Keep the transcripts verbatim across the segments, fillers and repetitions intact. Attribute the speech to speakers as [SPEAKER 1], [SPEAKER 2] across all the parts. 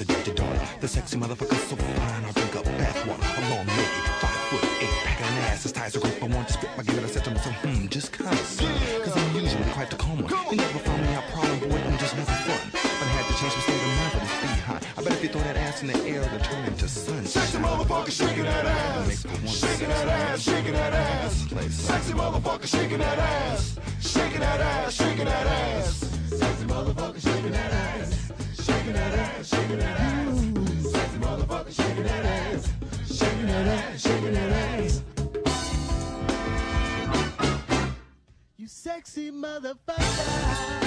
[SPEAKER 1] seductive daughter. The sexy motherfucker so fine, I'll drink up bathwater. A long lady, five foot eight, packing an ass as tight as a grip. I want to spit my give it. I said to myself, hmm, just kinda son. Cause I'm usually quite the calm one. You never found me out problem, boy, I'm just never fun. But I had to change my state of mind for this behind. I bet if you throw that ass in the air, it'll turn into sunshine.
[SPEAKER 2] Sexy motherfucker shaking that ass. Shaking that ass, shaking that ass. Sexy motherfucker shaking that ass. Shaking that ass, shaking that ass. Sexy motherfucker shaking that ass. Shaking that ass, shaking that ass. Sexy motherfucker shaking that ass. Shaking that ass, shaking that ass.
[SPEAKER 3] You sexy motherfucker.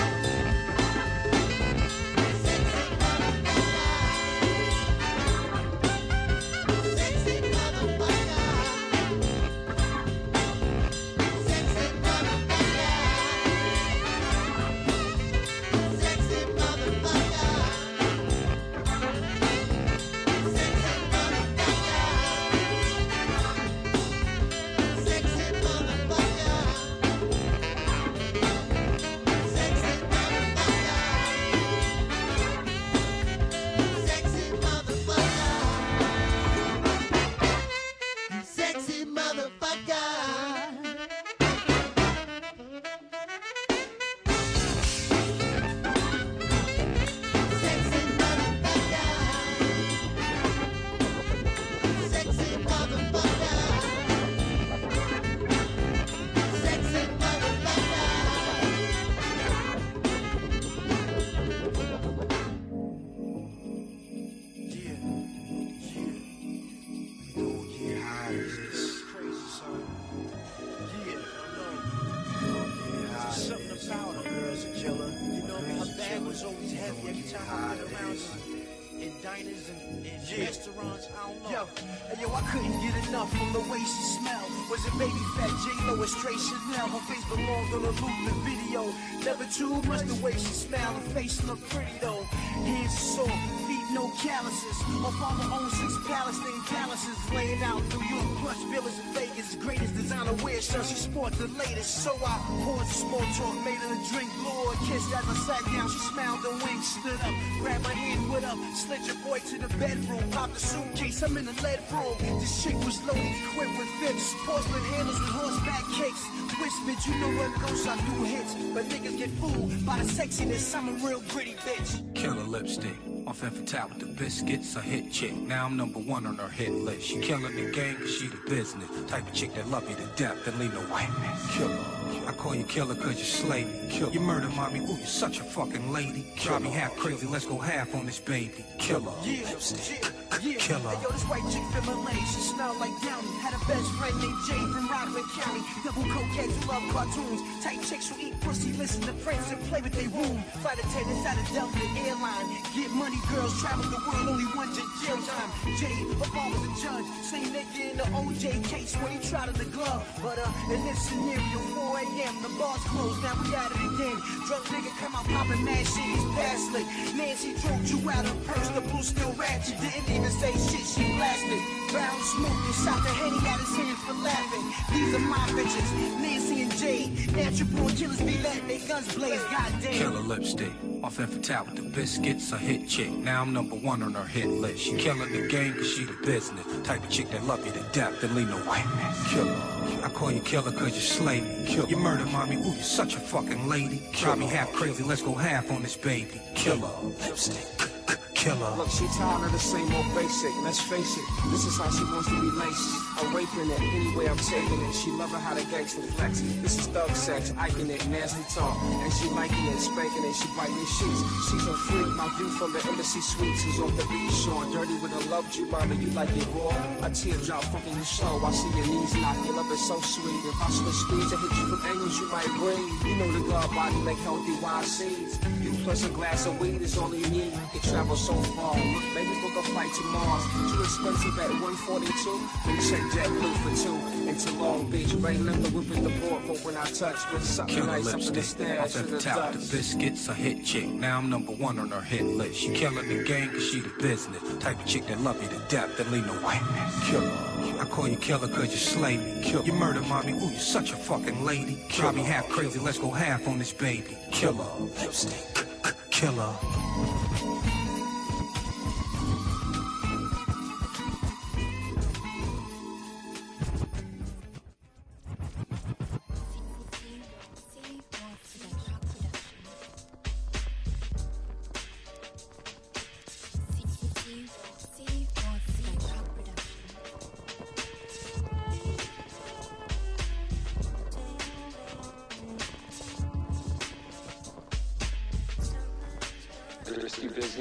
[SPEAKER 4] Too much the way she smiled, her face look pretty though. Hands sore, feet no calluses. My father owns six Palestine palaces, laying out New York plush villas in Vegas. Greatest designer wear, so she sports the latest. So I poured some small talk, made her a drink, Lord kissed as I sat down. She smiled and winked, stood up, grabbed my hand, put up, slid your boy to the bedroom, popped the suitcase, I'm in the lead room. This chick was loaded, equipped with fifths, porcelain handles with horseback kicks. Whispered, you know what goes, I do hits, but niggas get fooled by the sexiness. I'm a real pretty bitch.
[SPEAKER 5] Killer lipstick, off Infantile with the biscuits, a hit chick. Now I'm number one on her hit list. She killing the game cause she the business. Type of chick that love you to death and leave no witness. Killer. I call you killer cause you slay me. Killer. You murder mommy, ooh, you're such a fucking lady. Drive me half crazy, let's go half on this baby. Killer.
[SPEAKER 4] Yeah,
[SPEAKER 5] lipstick.
[SPEAKER 4] Yeah. Yeah.
[SPEAKER 5] Killer.
[SPEAKER 4] Hey, yo, this white chick from L A, she smelled like Downey. Had a best friend named Jay from Rockland County. Double cokeheads who love cartoons. Tight chicks who eat pussy, listen to friends and play with their womb. Flight attendants at a Delta airline. Get money, girls travel the world, only one to jail time. Jay, her father's a judge. Same nigga in the O J case when he tried in the glove. But uh, in this scenario, four A M, the bar's closed, now we at it again. Drunk nigga come out popping mad shit, he's past lick. Nancy drove you out her purse, the blue still ratchet. Didn't even say shit, she blasted. Brown smoking, shot the Henny out his hands for laughing. These are my bitches, Nancy and Jade. Natural born killers be letting their guns blaze, goddamn.
[SPEAKER 5] Killer lipstick, off Infantile with the biscuits, a hit chick. Now I'm number one on her hit list. She killing the game cause she the business. Type of chick that love you to death and leave no witness. Killer. I call you killer cause you slay me. Killer. You murder mommy, ooh, you're such a fucking lady. Drive me half crazy, let's go half on this baby. Killer. Lipstick. Killer.
[SPEAKER 6] Look, she tired of the same old basic, let's face it, this is how she wants to be laced. I'm raping it, anyway I'm taking it. She loving how the gangster flex. This is thug sex, iking it, nasty talk. And she liking it, spanking it, she biting the sheets. She's a freak, my view from the embassy suites is off the beach shore. Dirty with a love you, mommy, you like it raw. A teardrop fucking you slow, I see your knees knock, your love is so sweet. If I switch speeds, I hit you from angles, you might breathe. You know the God body make healthy wild seeds. You plus a glass of weed is all you need. You can travel so far. Look, maybe book a flight to Mars. Too expensive at one forty-two. Then check JetBlue for two. Into Long Beach, right left the whip in the board. But when I touch with something
[SPEAKER 5] Killer
[SPEAKER 6] nice, something to
[SPEAKER 5] lipstick,
[SPEAKER 6] stare,
[SPEAKER 5] off Infantile with the biscuits, a hit chick. Now I'm number one on her hit list. She killing the game cause she the business. Type of chick that love you to death and leave no witness. Killer. I call you killer cause you slay me. Killer. You murder mommy, ooh, you're such a fucking lady. Drive me half crazy, let's go half on this baby. Killer. Lipstick. Killer.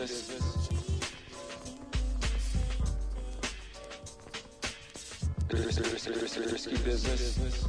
[SPEAKER 6] Risky business.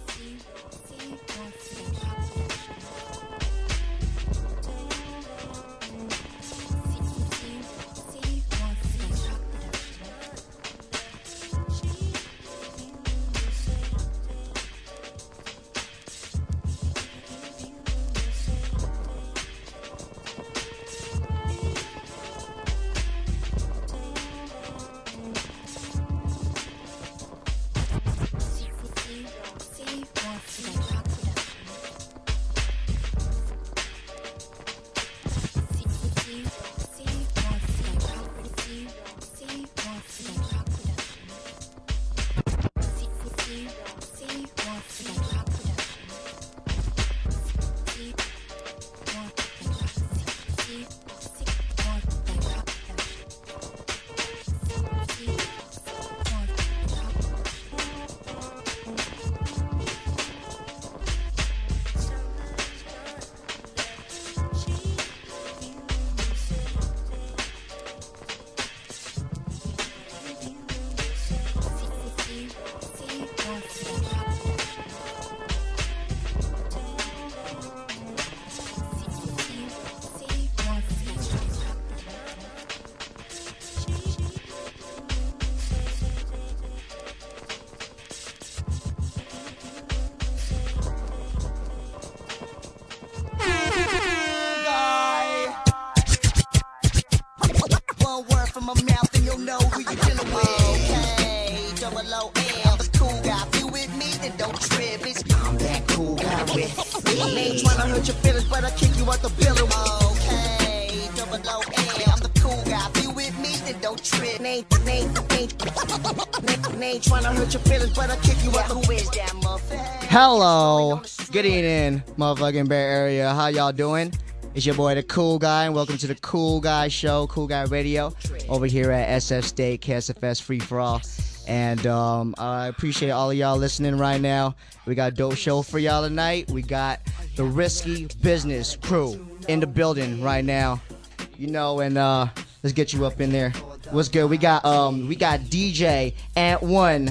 [SPEAKER 7] Hello, good evening, motherfucking Bay Area. How y'all doing? It's your boy, the Cool Guy, and welcome to the Cool Guy Show, Cool Guy Radio, over here at S F State, K S F S Free for All. And um, I appreciate all of y'all listening right now. We got a dope show for y'all tonight. We got the Risky Business crew in the building right now. You know, and uh, let's get you up in there. What's good? We got um, we got D J Ant One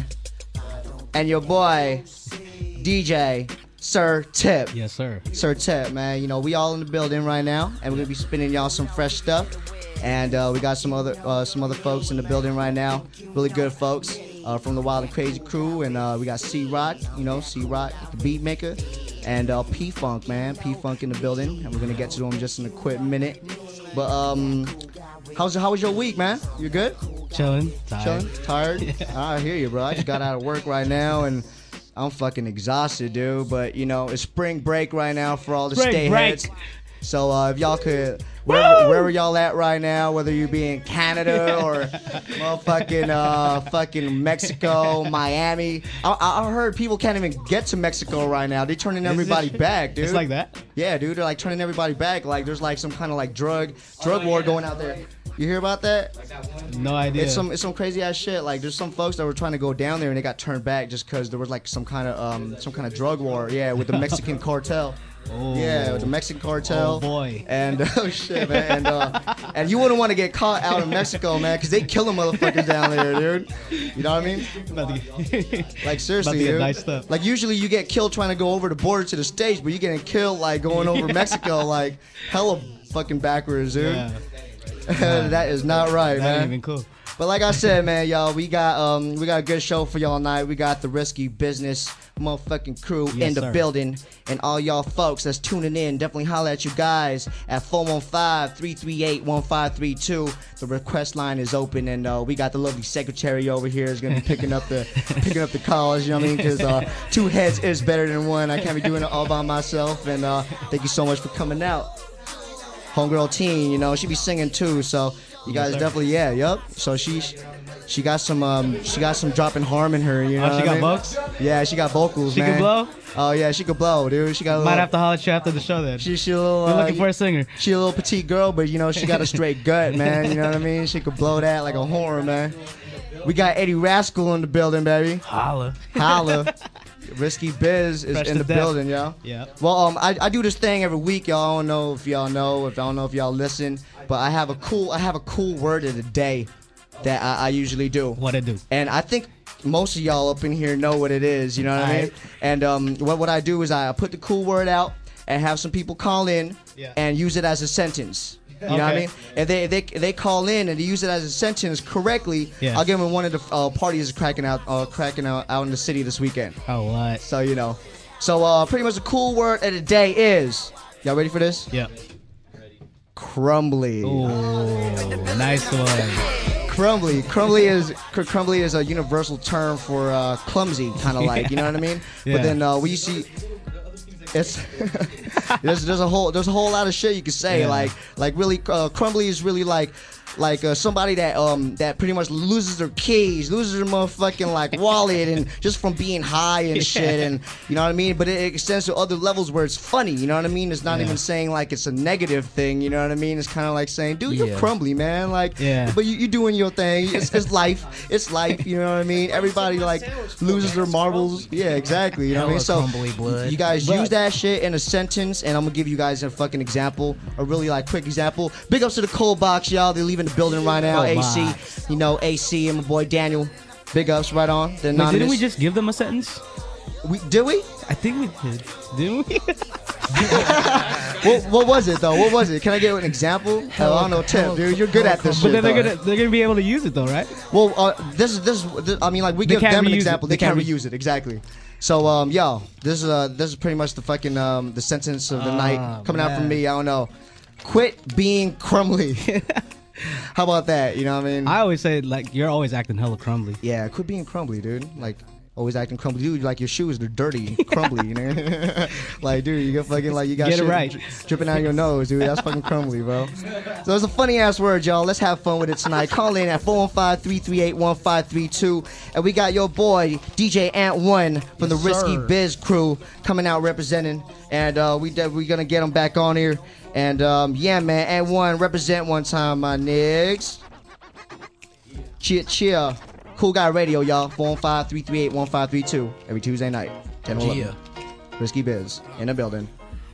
[SPEAKER 7] and your boy D J Sir Tip.
[SPEAKER 8] Yes, sir.
[SPEAKER 7] Sir Tip, man. You know, we all in the building right now, and we're gonna be spinning y'all some fresh stuff. And uh, we got some other uh, some other folks in the building right now, really good folks uh, from the Wild and Crazy crew. And uh, we got C Rock, you know, C Rock, the beat maker, and uh, P Funk, man, P Funk in the building. And we're gonna get to them just in a quick minute. But um, how's how was your week, man? You good?
[SPEAKER 8] Chilling. Tired.
[SPEAKER 7] Chilling. Tired.
[SPEAKER 8] Yeah.
[SPEAKER 7] I hear you, bro. I just got out of work right now, and I'm fucking exhausted, dude. But you know, it's spring break right now for all the
[SPEAKER 8] Spring
[SPEAKER 7] stay
[SPEAKER 8] break.
[SPEAKER 7] heads. So uh, if y'all could, wherever, wherever y'all at right now, whether you be in Canada or motherfucking uh, fucking Mexico, Miami. I, I heard people can't even get to Mexico right now. They turning everybody back, dude.
[SPEAKER 8] It's like that?
[SPEAKER 7] Yeah, dude. They're like turning everybody back. Like there's like some kind of like drug drug war going out there. You hear about that?
[SPEAKER 8] No idea.
[SPEAKER 7] It's some it's some crazy ass shit. Like there's some folks that were trying to go down there and they got turned back just because there was like some kind of um some kind of drug war. Yeah, with the Mexican cartel.
[SPEAKER 8] Oh.
[SPEAKER 7] Yeah, with the Mexican cartel.
[SPEAKER 8] Oh boy.
[SPEAKER 7] And oh shit, man. And uh, and you wouldn't want to get caught out in Mexico, man, because they killing motherfuckers down there, dude. You know what I mean?
[SPEAKER 8] About to get,
[SPEAKER 7] Like seriously,
[SPEAKER 8] about to get
[SPEAKER 7] dude.
[SPEAKER 8] nice stuff.
[SPEAKER 7] Like usually you get killed trying to go over the border to the States, but you getting killed like going over Mexico, like hella fucking backwards, dude.
[SPEAKER 8] Yeah.
[SPEAKER 7] That is not right,
[SPEAKER 8] That
[SPEAKER 7] man.
[SPEAKER 8] ain't even cool.
[SPEAKER 7] But like I said, man, y'all, we got um we got a good show for y'all tonight. We got the Risky Business motherfucking crew
[SPEAKER 8] Yes,
[SPEAKER 7] in the
[SPEAKER 8] sir.
[SPEAKER 7] building. And all y'all folks that's tuning in, definitely holler at you guys at four one five, three three eight, one five three two. The request line is open, and uh, we got the lovely secretary over here is gonna be picking up the picking up the calls, you know what I mean? Because uh, two heads is better than one. I can't be doing it all by myself. And uh, thank you so much for coming out. Homegirl Teen, you know, she be singing too, so you guys
[SPEAKER 8] sir.
[SPEAKER 7] definitely, yeah, yup. So she she got some um she got some dropping harm in her, you know.
[SPEAKER 8] Oh, she
[SPEAKER 7] what I
[SPEAKER 8] got
[SPEAKER 7] mean?
[SPEAKER 8] vocals?
[SPEAKER 7] Yeah, she got vocals,
[SPEAKER 8] She
[SPEAKER 7] man.
[SPEAKER 8] can blow?
[SPEAKER 7] Oh yeah, she could blow, dude. She got a little,
[SPEAKER 8] Might have to holler at you after the show then.
[SPEAKER 7] she she a little
[SPEAKER 8] We're
[SPEAKER 7] uh,
[SPEAKER 8] looking for a singer.
[SPEAKER 7] she a little petite girl, but you know she got a straight gut, man. You know what I mean? She could blow that like a horn, man. We got Eddie Rascal in the building, baby.
[SPEAKER 8] Holla.
[SPEAKER 7] Holla. Risky Biz is
[SPEAKER 8] Fresh
[SPEAKER 7] in
[SPEAKER 8] to
[SPEAKER 7] the
[SPEAKER 8] death.
[SPEAKER 7] building, yo.
[SPEAKER 8] Yeah.
[SPEAKER 7] Well, um, I, I do this thing every week, y'all. I don't know if y'all know, if I don't know if y'all listen, but I have a cool, I have a cool word of the day that I, I usually do.
[SPEAKER 8] What it do?
[SPEAKER 7] And I think most of y'all up in here know what it is. You know what I mean?
[SPEAKER 8] Alright.
[SPEAKER 7] And um, what what I do is I put the cool word out and have some people call in
[SPEAKER 8] Yeah.
[SPEAKER 7] and use it as a sentence. You know what I
[SPEAKER 8] Okay.
[SPEAKER 7] mean? If they, they they call in and they use it as a sentence correctly,
[SPEAKER 8] Yeah.
[SPEAKER 7] I'll give them one of the uh, parties cracking out uh, cracking out, out in the city this weekend.
[SPEAKER 8] Oh, what?
[SPEAKER 7] So you know. So uh, pretty much the cool word of the day is, y'all ready for this?
[SPEAKER 8] Yeah.
[SPEAKER 7] Crumbly.
[SPEAKER 8] Ooh, nice one.
[SPEAKER 7] Crumbly. Crumbly is cr- crumbly is a universal term for uh, clumsy, kind of like. You know what I mean?
[SPEAKER 8] Yeah.
[SPEAKER 7] But then uh, we see. It's there's there's a whole there's a whole lot of shit you could say
[SPEAKER 8] Yeah.
[SPEAKER 7] like like really uh, crumbly is really like like uh, somebody that um that pretty much loses their keys, loses their motherfucking like wallet, and just from being high and shit, and you know what I mean. But it, it extends to other levels where it's funny. You know what I mean? It's not
[SPEAKER 8] Yeah.
[SPEAKER 7] even saying like it's a negative thing. You know what I mean? It's kind of like saying, dude,
[SPEAKER 8] Yeah.
[SPEAKER 7] you're crumbly, man. Like,
[SPEAKER 8] Yeah.
[SPEAKER 7] but you you doing your thing. It's, it's life. It's life. You know what I mean? Everybody like loses their marbles. Yeah, exactly. You know what I mean? So
[SPEAKER 9] crumbly blood.
[SPEAKER 7] you guys
[SPEAKER 8] But-
[SPEAKER 7] use that shit in a sentence, and I'm gonna give you guys a fucking example, a really like quick example. Big ups to the Cold Box, y'all. They're leaving the building right now.
[SPEAKER 8] Cold
[SPEAKER 7] A C,
[SPEAKER 8] Box.
[SPEAKER 7] you know, A C and my boy Daniel. Big ups, right on. The
[SPEAKER 8] Wait,
[SPEAKER 7] anonymous.
[SPEAKER 8] didn't we just give them a sentence?
[SPEAKER 7] We, did we?
[SPEAKER 8] I think we did. Didn't we?
[SPEAKER 7] What, what was it though? What was it? Can I get an example? Hell, I don't know, Tim. Dude, you're good at this
[SPEAKER 8] But
[SPEAKER 7] shit.
[SPEAKER 8] then they're
[SPEAKER 7] though.
[SPEAKER 8] gonna they're gonna be able to use it though, right?
[SPEAKER 7] Well, uh, this is this, is- this. I mean, like we
[SPEAKER 8] They
[SPEAKER 7] give
[SPEAKER 8] can't
[SPEAKER 7] them an
[SPEAKER 8] reuse it.
[SPEAKER 7] example. They,
[SPEAKER 8] They
[SPEAKER 7] can't
[SPEAKER 8] can't re-
[SPEAKER 7] reuse it exactly. So, um, yo, this is uh, this is pretty much the fucking um, the sentence of the
[SPEAKER 8] Ah,
[SPEAKER 7] night coming out from
[SPEAKER 8] man.
[SPEAKER 7] me. I don't know. Quit being crumbly. How about that? You know what I mean?
[SPEAKER 8] I always say like you're always acting hella crumbly.
[SPEAKER 7] yeah, quit being crumbly, dude. Like. Always acting crumbly, dude. Like your shoes, they're dirty, crumbly. You know, like, dude, you got fucking like you got
[SPEAKER 8] Get it
[SPEAKER 7] shit
[SPEAKER 8] right.
[SPEAKER 7] dri- dripping out your nose, dude. That's fucking crumbly, bro. So it's a funny ass word, y'all. Let's have fun with it tonight. Call in at four one five, three three eight, one five three two, and we got your boy D J Ant One from the
[SPEAKER 8] Yes,
[SPEAKER 7] Risky
[SPEAKER 8] sir.
[SPEAKER 7] Biz crew coming out representing, and uh, we de- we gonna get him back on here. And um, yeah, man, Ant One represent one time, my niggas. Cheer, cheer. Cool Guy Radio, y'all. four one five, three three eight, one five three two. Every Tuesday night. ten to eleven.
[SPEAKER 9] Yeah.
[SPEAKER 7] Risky Biz in the building.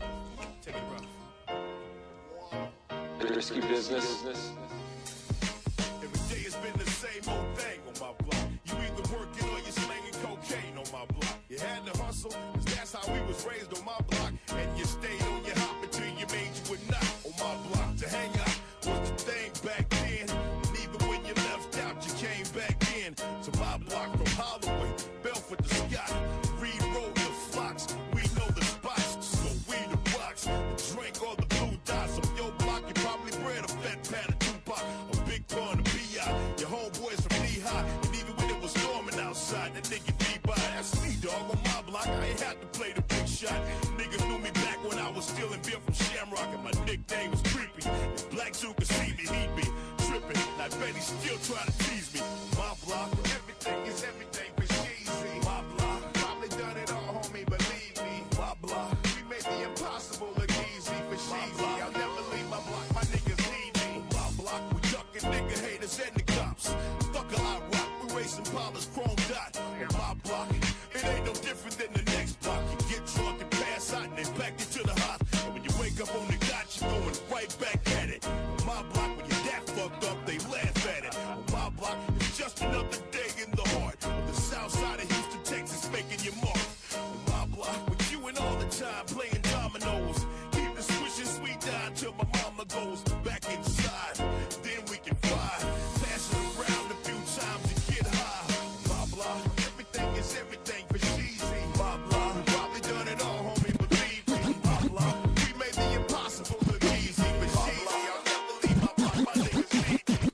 [SPEAKER 10] Risky business.
[SPEAKER 2] Every day it's been the same old thing on my block. You either working or you slanging cocaine on my block. You had to hustle, cause that's how we was raised on my block. And you stayed on your hop until you made you a knot on my block. To hang out was the thing back then. And even when you left out, you came back in. To my block from Holloway, Belford to Scott. Reed Road to Fox, we know the spots. So we the rocks, drink all the blue dots. On your block, you probably bred a fat pat of Tupac. A big pun of B I. Your homeboys from Lehigh. And even when it was storming outside, that nigga D-by. That's me, dog. On my block, I ain't had to play the big shot. Niggas knew me back when I was stealing beer from Shamrock. And my nickname was Creepy. If Black Zoo could see me, he'd be tripping. And I bet he still trying to tease me. My block, everything is everything for Sheezy. My block, probably done it all, homie, believe me. My block, we made the impossible look easy for Sheezy. I'll never leave my block, my niggas need me. My block, we ducking nigga haters and the cops. Fuck a hot rock, we racing Paula's chrome dot. On my block, it ain't no different than the next block. You get drunk and pass out and they back you to the hop. And when you wake up on the dot, you're going right back at it. On my block, when you're that fucked up, they laugh at it. On my block, it's just another day in the heart of the south side of Houston, Texas, making your mark. On my block, with you and all the time playing dominoes. Keep the swishing sweet down till my mama goes back inside. Then we can fly, pass it around a few times and get high. On my block, everything is everything for Sheezy. My block, we probably done it all, homie, believe me. My block, we made the impossible look easy for Sheezy. I'll never leave my block, my niggas need me.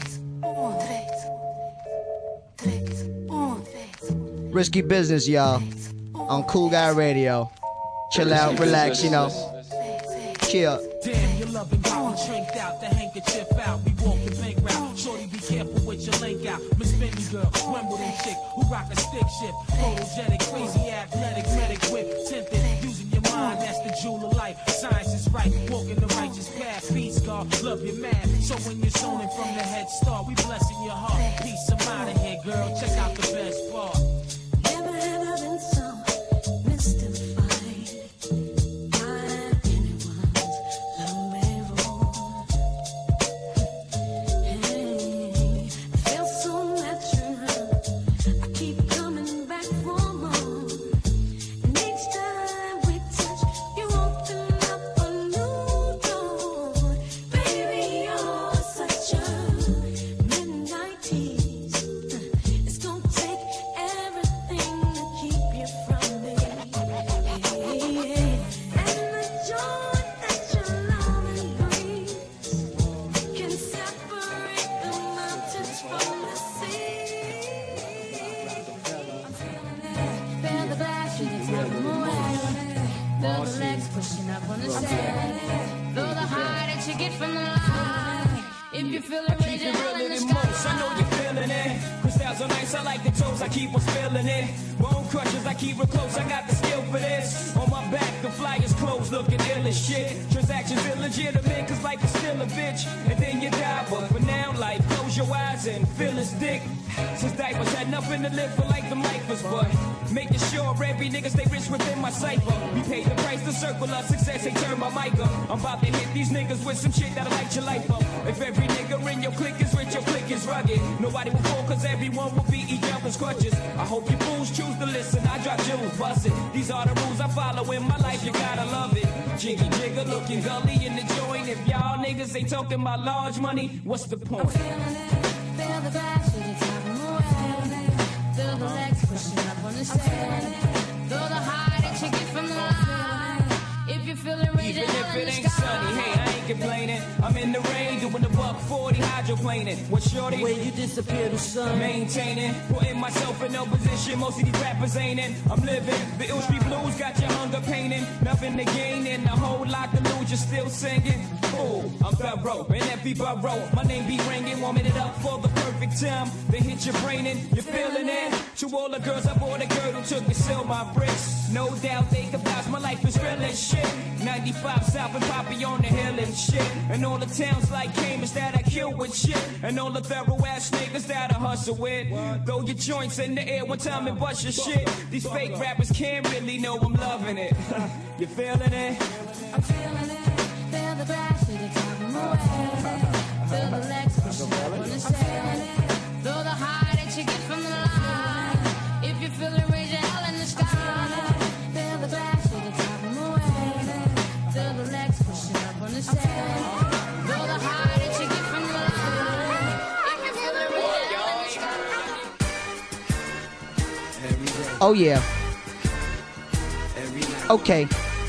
[SPEAKER 7] Risky Business, y'all. On Cool Guy Radio. Chill out, relax, you know. Chill.
[SPEAKER 4] Damn, you loving how we trinked out, the handkerchief out. We walk the bank route. Shorty, be careful with your link out. Miss Fendi girl, Wimbledon chick, who rock a stick shift. Photogenic, crazy, athletic, medic whip, tinted. Using your mind, that's the jewel of life. Science is right, walking the righteous path. Peace, God, love your man. So when you're zoning from the head start, we blessing your heart. Peace of mind in here, girl. Check out the best part.
[SPEAKER 11] Never have I been so
[SPEAKER 9] I like the toes, I keep on spilling it. Bone crushers, I keep real close, I got the skill for this. On my back, the flyers clothes looking ill as shit. Transactions illegitimate, cause life is still a bitch. And then you die, but for now, life, close your eyes and feel his dick. Since diapers had nothing to live for like the lifers, but making sure every nigga stay rich within my cipher. We paid the price to circle of success, they turn my mic up. I'm about to hit these niggas with some shit that'll light your life up. If every nigga in your clique is rich, your clique is rugged. Nobody will fall cause everyone will be each other's crutches. I hope you fools choose to listen, I drop jewels, bust it. These are the rules I follow in my life, you gotta love it. Jiggy jigger, looking gully in the joint. If y'all niggas ain't talking about large money, what's the point?
[SPEAKER 11] Feel the bash with the top of my way. Feel the legs pushing up on the stage. Feel the high that you get from the line. If you're feeling raging,
[SPEAKER 9] even if it ain't sunny, hey, I ain't complaining. I'm in the rain doing the buck forty hydroplaning. What shorty?
[SPEAKER 12] The way you disappear the sun.
[SPEAKER 9] Maintaining, putting myself in no position. Most of these rappers ain't in. I'm living. The Ill Street Blues got your hunger painting. Nothing to gain and a whole lot to lose. You're still singing. Ooh, I'm thorough and every borough. My name be ringing, warming it up for the perfect time. They hit your brain and you're feeling it. To all the girls I bought a girl who took to sell my bricks. No doubt they could vouch my life is real as shit. ninety-five South and Poppy on the hill and shit. And all the towns like Cambridge that I kill with shit. And all the thorough ass niggas that I hustle with. Throw your joints in the air one time and bust your shit. These fake rappers can't really know I'm loving it. You feeling it?
[SPEAKER 11] I'm feeling it. Feel the crash to the top of my way. Feel the legs pushing up on the stage. Feel the high that you get from the line. If you're feeling raging hell in the sky. Feel the crash to the top of my way. Feel the legs pushing up on the stage. Feel the high that you get from the line. If you're feeling raging hell in the sky.
[SPEAKER 7] Oh yeah. Okay.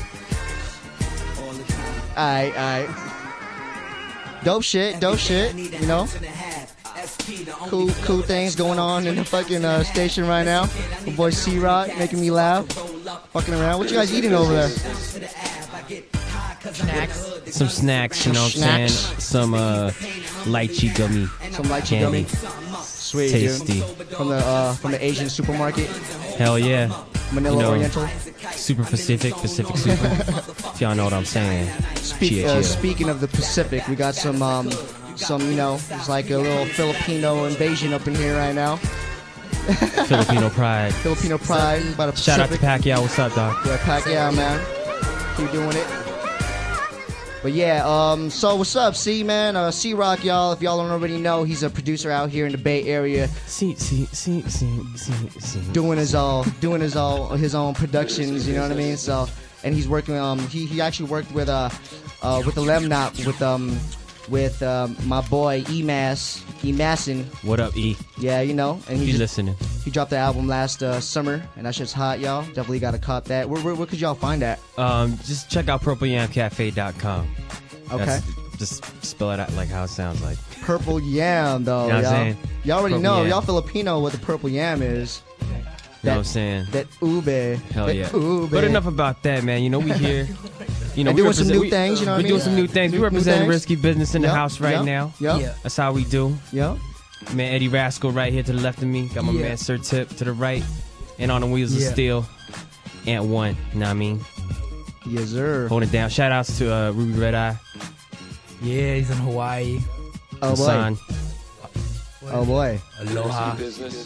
[SPEAKER 7] Alright, alright. Dope shit, dope shit, you know? Cool, cool things going on in the fucking uh, station right now. My boy C-Rock making me laugh. Fucking around. What you guys eating over there?
[SPEAKER 13] Snacks. Some snacks, you know what I'm saying? Some uh, lychee gummy.
[SPEAKER 7] Some lychee
[SPEAKER 13] candy.
[SPEAKER 7] gummy. Sweet,
[SPEAKER 13] tasty.
[SPEAKER 7] Dude. From the uh, from the Asian supermarket.
[SPEAKER 13] Hell yeah.
[SPEAKER 7] Manila
[SPEAKER 13] you know,
[SPEAKER 7] Oriental.
[SPEAKER 13] Super Pacific, Pacific Super. If y'all know what I'm saying.
[SPEAKER 7] Speak,
[SPEAKER 13] Chia,
[SPEAKER 7] uh,
[SPEAKER 13] chia.
[SPEAKER 7] speaking of the Pacific, we got some um, some you know, it's like a little Filipino invasion up in here right now.
[SPEAKER 13] Filipino pride.
[SPEAKER 7] Filipino pride. About a
[SPEAKER 13] Shout out to
[SPEAKER 7] Pacific.
[SPEAKER 13] Pacquiao. What's up, dog?
[SPEAKER 7] Yeah, Pacquiao, man. Keep doing it. But yeah, um, so what's up, C, man? Uh, C-Rock, y'all. If y'all don't already know, he's a producer out here in the Bay Area.
[SPEAKER 13] C, C, C, C, C, C.
[SPEAKER 7] Doing his all, doing his all, his own productions. You know what I mean? So, and he's working. Um, he he actually worked with uh, uh, with the Lemnop with um, with um, my boy E-Mass, E-Massin.
[SPEAKER 13] What up, E?
[SPEAKER 7] Yeah, you know, and he
[SPEAKER 13] He's
[SPEAKER 7] just,
[SPEAKER 13] listening.
[SPEAKER 7] He dropped the album last uh, summer, and that shit's hot, y'all. Definitely gotta cop that. Where, where, where could y'all find that?
[SPEAKER 13] Um, just check out purple yam cafe dot com.
[SPEAKER 7] Okay.
[SPEAKER 13] That's, just spell it out like how it sounds like.
[SPEAKER 7] Purple Yam, though.
[SPEAKER 13] You know what I'm
[SPEAKER 7] y'all.
[SPEAKER 13] saying?
[SPEAKER 7] Y'all already
[SPEAKER 13] Purple
[SPEAKER 7] know.
[SPEAKER 13] yam.
[SPEAKER 7] Y'all Filipino what the purple yam is.
[SPEAKER 13] You know what I'm saying?
[SPEAKER 7] That ube.
[SPEAKER 13] Hell
[SPEAKER 7] that
[SPEAKER 13] yeah.
[SPEAKER 7] Ube.
[SPEAKER 13] But enough about that, man. You know, we here. You know,
[SPEAKER 7] And
[SPEAKER 13] we
[SPEAKER 7] doing some
[SPEAKER 13] represent-
[SPEAKER 7] new
[SPEAKER 13] we-
[SPEAKER 7] things, you know what I
[SPEAKER 13] We're
[SPEAKER 7] mean?
[SPEAKER 13] doing some new things. We
[SPEAKER 7] New- new
[SPEAKER 13] represent
[SPEAKER 7] things.
[SPEAKER 13] Risky Business in the
[SPEAKER 7] Yep,
[SPEAKER 13] house right
[SPEAKER 7] yep,
[SPEAKER 13] now.
[SPEAKER 7] yep.
[SPEAKER 13] Yeah. That's how we do.
[SPEAKER 7] Yep.
[SPEAKER 13] Man, Eddie Rascal right here to the left of me. Got my
[SPEAKER 7] Yeah.
[SPEAKER 13] man Sir Tip to the right. And on the wheels
[SPEAKER 7] Yeah.
[SPEAKER 13] of steel. Ant One. You know what I mean?
[SPEAKER 7] Yes, sir.
[SPEAKER 13] Holding it down. Shout outs to uh, Ruby Red Eye.
[SPEAKER 14] Yeah, he's in Hawaii.
[SPEAKER 7] Oh, boy.
[SPEAKER 13] Hassan.
[SPEAKER 7] Oh, boy.
[SPEAKER 14] Aloha.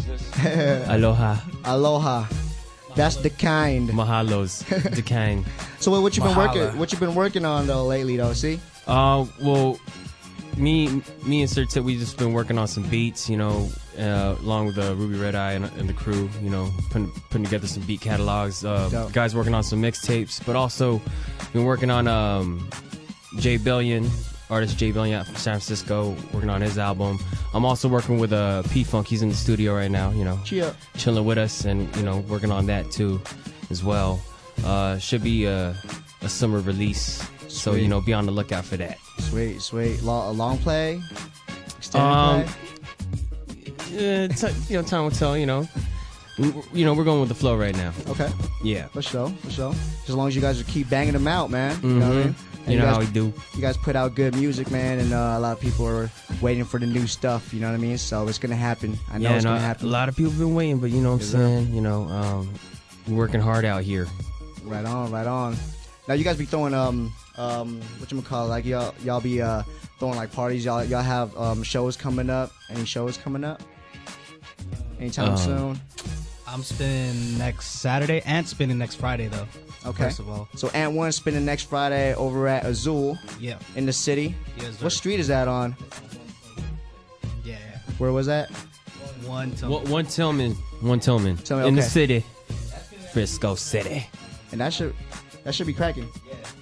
[SPEAKER 13] Aloha.
[SPEAKER 7] Aloha. That's the kind.
[SPEAKER 13] Mahalos. The kind.
[SPEAKER 7] So what, what you been
[SPEAKER 13] Mahala.
[SPEAKER 7] working? What you been working on though lately though? See?
[SPEAKER 13] Uh, well, me, me and Sir Tip, we just been working on some beats, you know, uh, along with uh, Ruby Red Eye and, and the crew, you know, putting, putting together some beat catalogs. Uh,
[SPEAKER 7] Dope.
[SPEAKER 13] guys working on some mixtapes, but also been working on um, Jay Billion, artist Jay Billion out from San Francisco, working on his album. I'm also working with uh, P-Funk. He's in the studio right now, you know,
[SPEAKER 7] Cheer.
[SPEAKER 13] chilling with us and, you know, working on that too as well. Uh, should be a, a summer release, so,
[SPEAKER 7] Sweet.
[SPEAKER 13] you know, be on the lookout for that.
[SPEAKER 7] Sweet, sweet. Long, a long play. Extended
[SPEAKER 13] Um,
[SPEAKER 7] play.
[SPEAKER 13] Yeah, t- you know, time will tell. You know, we, you know, we're going with the flow right now.
[SPEAKER 7] Okay.
[SPEAKER 13] Yeah.
[SPEAKER 7] For sure, for sure. As long as you guys keep banging them out, man. You know what I mean? And
[SPEAKER 13] You know
[SPEAKER 7] guys,
[SPEAKER 13] how we do.
[SPEAKER 7] You guys put out good music, man, and uh, a lot of people are waiting for the new stuff. You know what I mean? So it's gonna happen. I know
[SPEAKER 13] yeah,
[SPEAKER 7] it's
[SPEAKER 13] no,
[SPEAKER 7] gonna happen.
[SPEAKER 13] a lot of people been waiting, but you know what I'm
[SPEAKER 7] Yes, sir.
[SPEAKER 13] saying? You know, um, we're working hard out here.
[SPEAKER 7] Right on, right on. Now you guys be throwing um um what you call like y'all y'all be uh throwing like parties. Y'all y'all have um shows coming up. Any shows coming up? Anytime
[SPEAKER 8] Um,
[SPEAKER 7] soon?
[SPEAKER 8] I'm spinning next Saturday and spinning next Friday though.
[SPEAKER 7] Okay.
[SPEAKER 8] First of all.
[SPEAKER 7] So Ant One spinning next Friday over at Azul.
[SPEAKER 8] Yeah.
[SPEAKER 7] In the city.
[SPEAKER 8] Yes, sir.
[SPEAKER 7] What street is that on?
[SPEAKER 8] Yeah.
[SPEAKER 7] Where was that?
[SPEAKER 8] One Tillman.
[SPEAKER 13] One, one Tillman, one Tillman,
[SPEAKER 7] Tillman,
[SPEAKER 13] in the
[SPEAKER 7] okay.
[SPEAKER 13] city, Frisco City.
[SPEAKER 7] And that should that should be cracking.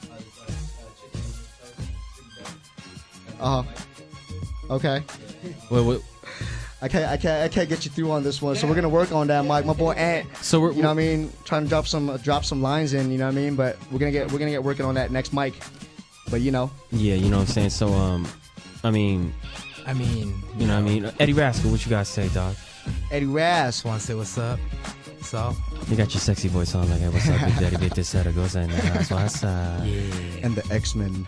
[SPEAKER 7] Uh huh. Okay.
[SPEAKER 13] Wait, wait.
[SPEAKER 7] I can't, I can't, I can't get you through on this one. So we're gonna work on that, Mike. My boy Ant.
[SPEAKER 13] So we're,
[SPEAKER 7] you know what I mean, trying to drop some, uh, drop some lines in. You know what I mean, but we're gonna get, we're gonna get working on that next mic. But you know,
[SPEAKER 13] Yeah, you know what I'm saying. So, um, I mean,
[SPEAKER 14] I mean,
[SPEAKER 13] you know what I mean. Eddie Rascal, what you guys say, dog?
[SPEAKER 7] Eddie Ras.
[SPEAKER 14] Want to say what's up? So
[SPEAKER 13] You got your sexy voice on, like, hey, what's up, Big Daddy? Get this set of goes in there. So what's up?
[SPEAKER 14] yeah.
[SPEAKER 7] and the X Men.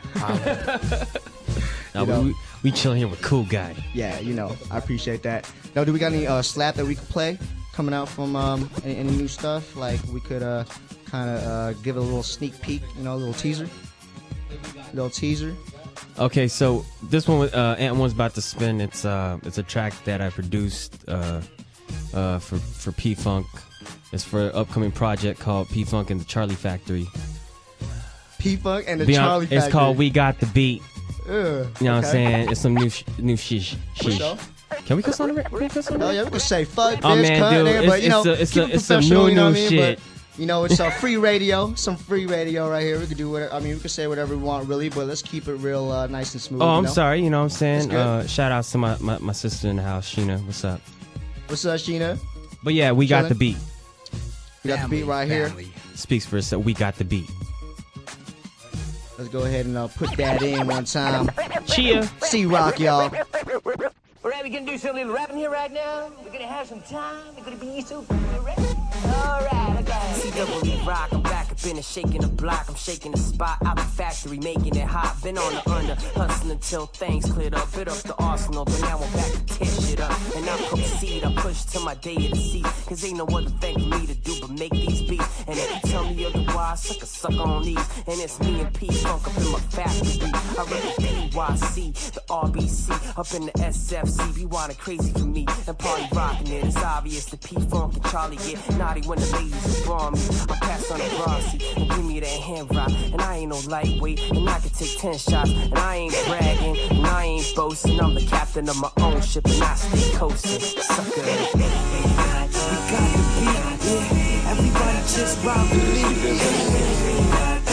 [SPEAKER 13] Nah,
[SPEAKER 7] You know.
[SPEAKER 13] we, we chilling here with Cool Guy.
[SPEAKER 7] Yeah, you know, I appreciate that. Now, do we got any uh, slap that we could play coming out from um, any, any new stuff? Like we could uh, kind of uh, give it a little sneak peek, you know, a little teaser, little teaser.
[SPEAKER 13] Okay, so this one with uh, Ant One's about to spin. It's uh, it's a track that I produced uh, uh, for for P Funk. It's for an upcoming project called P Funk and the Charlie Factory.
[SPEAKER 7] P Funk and the
[SPEAKER 13] Be on-
[SPEAKER 7] Charlie Factory.
[SPEAKER 13] It's called We Got the Beat.
[SPEAKER 7] Ugh,
[SPEAKER 13] You know what I'm
[SPEAKER 7] okay.
[SPEAKER 13] saying? It's some new sh- new shish.
[SPEAKER 7] For
[SPEAKER 13] shish.
[SPEAKER 7] sure.
[SPEAKER 13] Can we cuss on the Can we cuss on the
[SPEAKER 7] Oh yeah, we could say fuck,
[SPEAKER 13] Oh,
[SPEAKER 7] bitch,
[SPEAKER 13] man,
[SPEAKER 7] cunt,
[SPEAKER 13] dude,
[SPEAKER 7] nigga,
[SPEAKER 13] it's-
[SPEAKER 7] but you know,
[SPEAKER 13] it's a- it's
[SPEAKER 7] keep
[SPEAKER 13] a-
[SPEAKER 7] it
[SPEAKER 13] it's some
[SPEAKER 7] professional,
[SPEAKER 13] new,
[SPEAKER 7] you know what I
[SPEAKER 13] new
[SPEAKER 7] mean?
[SPEAKER 13] shit.
[SPEAKER 7] But, you know, it's a free radio, some free radio right here. We could do whatever. I mean, we could say whatever we want, really, but let's keep it real uh, nice and smooth.
[SPEAKER 13] Oh,
[SPEAKER 7] you
[SPEAKER 13] I'm
[SPEAKER 7] know?
[SPEAKER 13] sorry. You know what I'm saying?
[SPEAKER 7] It's good.
[SPEAKER 13] Uh, shout outs to my, my, my sister in the house, Sheena. What's up?
[SPEAKER 7] What's up, Sheena?
[SPEAKER 13] But yeah, we got
[SPEAKER 7] Chillin'?
[SPEAKER 13] the beat.
[SPEAKER 7] We got the beat right here.
[SPEAKER 13] Speaks for itself. We got the beat.
[SPEAKER 7] Let's go ahead and uh, put that in one time.
[SPEAKER 13] Cheer.
[SPEAKER 7] C-Rock, y'all.
[SPEAKER 12] Alright, we gonna do some little rapping here right now. We're gonna have some time. We're gonna be so ready. Alright, okay. C double E rock, I'm back up in it, shaking the block. I'm shaking the spot out the factory, making it hot. Been on the under, hustling until things cleared up. Bit up the arsenal, but now I'm back to tear shit up. And I proceed, I push to my day of the seat. Cause ain't no other thing for me to do but make these beats. And if you tell me otherwise, suck a suck on these. And it's me and P Funk up in my factory. I rep the P Y C, the R B C, up in the S F C. Be wildin' crazy for me and party rocking it. It's obvious the P Funk and Charlie get naughty when the ladies are me. I pass on the Rossi and give me that hand rock. And I ain't no lightweight, and I can take ten shots. And I ain't bragging, and I ain't boasting. I'm the captain of my own ship, and I stay coasting. Sucker. We got the beat, yeah. Everybody just rock with me.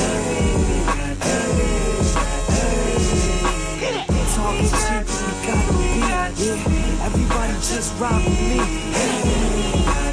[SPEAKER 12] Talking cheap, we got the beat, yeah. Everybody just rock with me.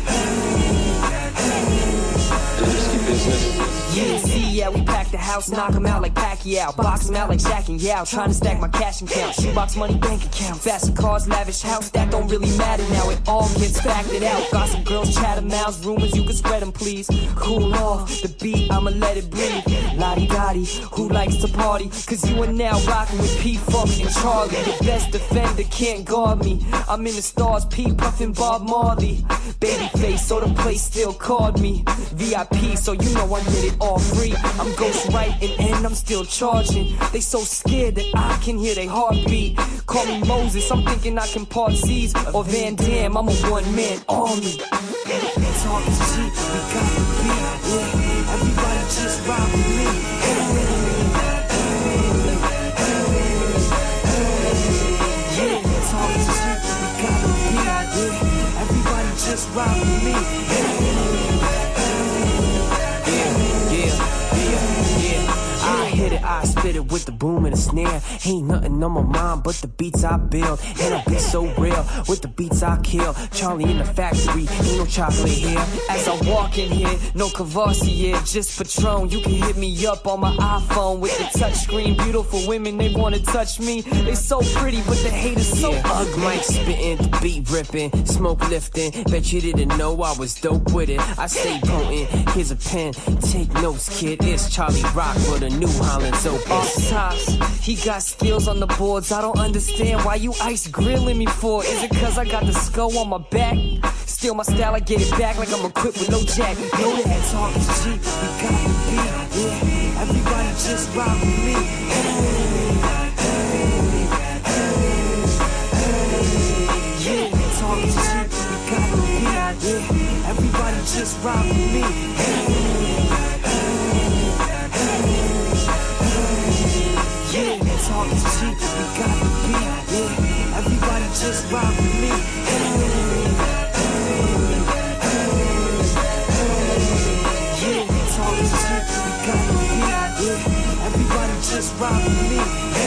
[SPEAKER 12] Yeah, see, yeah, we pack the house, knock 'em out like Pacquiao, box 'em out like Shaq and Yao, trying to stack my cash and count, shoebox money, bank account, fashion cars, lavish house, that don't really matter now, it all gets factored out, got some girls, chatter mouths, rumors, you can spread them, please, cool off, the beat, I'ma let it breathe, lottie-dottie, who likes to party, cause you are now rocking with P-Funk and Charlie, your best defender can't guard me, I'm in the stars, P-Puff and Bob Marley, babyface, so the place still called me, V I P, so you know I did it all free. I'm ghost writing and I'm still charging. They so scared that I can hear their heartbeat. Call me Moses, I'm thinking I can part seas. Or Van Damme, I'm a one-man army. Talking cheap, we got the beat, yeah. Everybody just rock with me. Yeah, talking cheap, we got the beat, yeah. Everybody just rock with me. I hit it, I spit it with the boom and a snare. Ain't nothing on my mind but the beats I build. And I be so real with the beats I kill. Charlie in the factory, ain't no chocolate here. As I walk in here, no Cavassier, just Patron. You can hit me up on my iPhone with the touch screen. Beautiful women, they wanna touch me. They so pretty, but the haters so yeah. ugly. Mic spitting, the beat ripping, smoke lifting. Bet you didn't know I was dope with it. I stay potent. Here's a pen, take notes, kid. It's Charlie Rock for the New Holland's open. Off tops, he got skills on the boards. I don't understand why you ice grilling me for. Is it cause I got the skull on my back? Steal my style, I get it back like I'm equipped with no jack. Know that talk is cheap, we got the beat. Yeah, everybody just rock with me. Hey, hey, hey, hey. Yeah, talk is cheap, we got the beat. Yeah, everybody just rock with me. Hey, hey, yeah, talk is cheap, we got the beat. Yeah, everybody just rock with me. Hey, everybody just rock with me.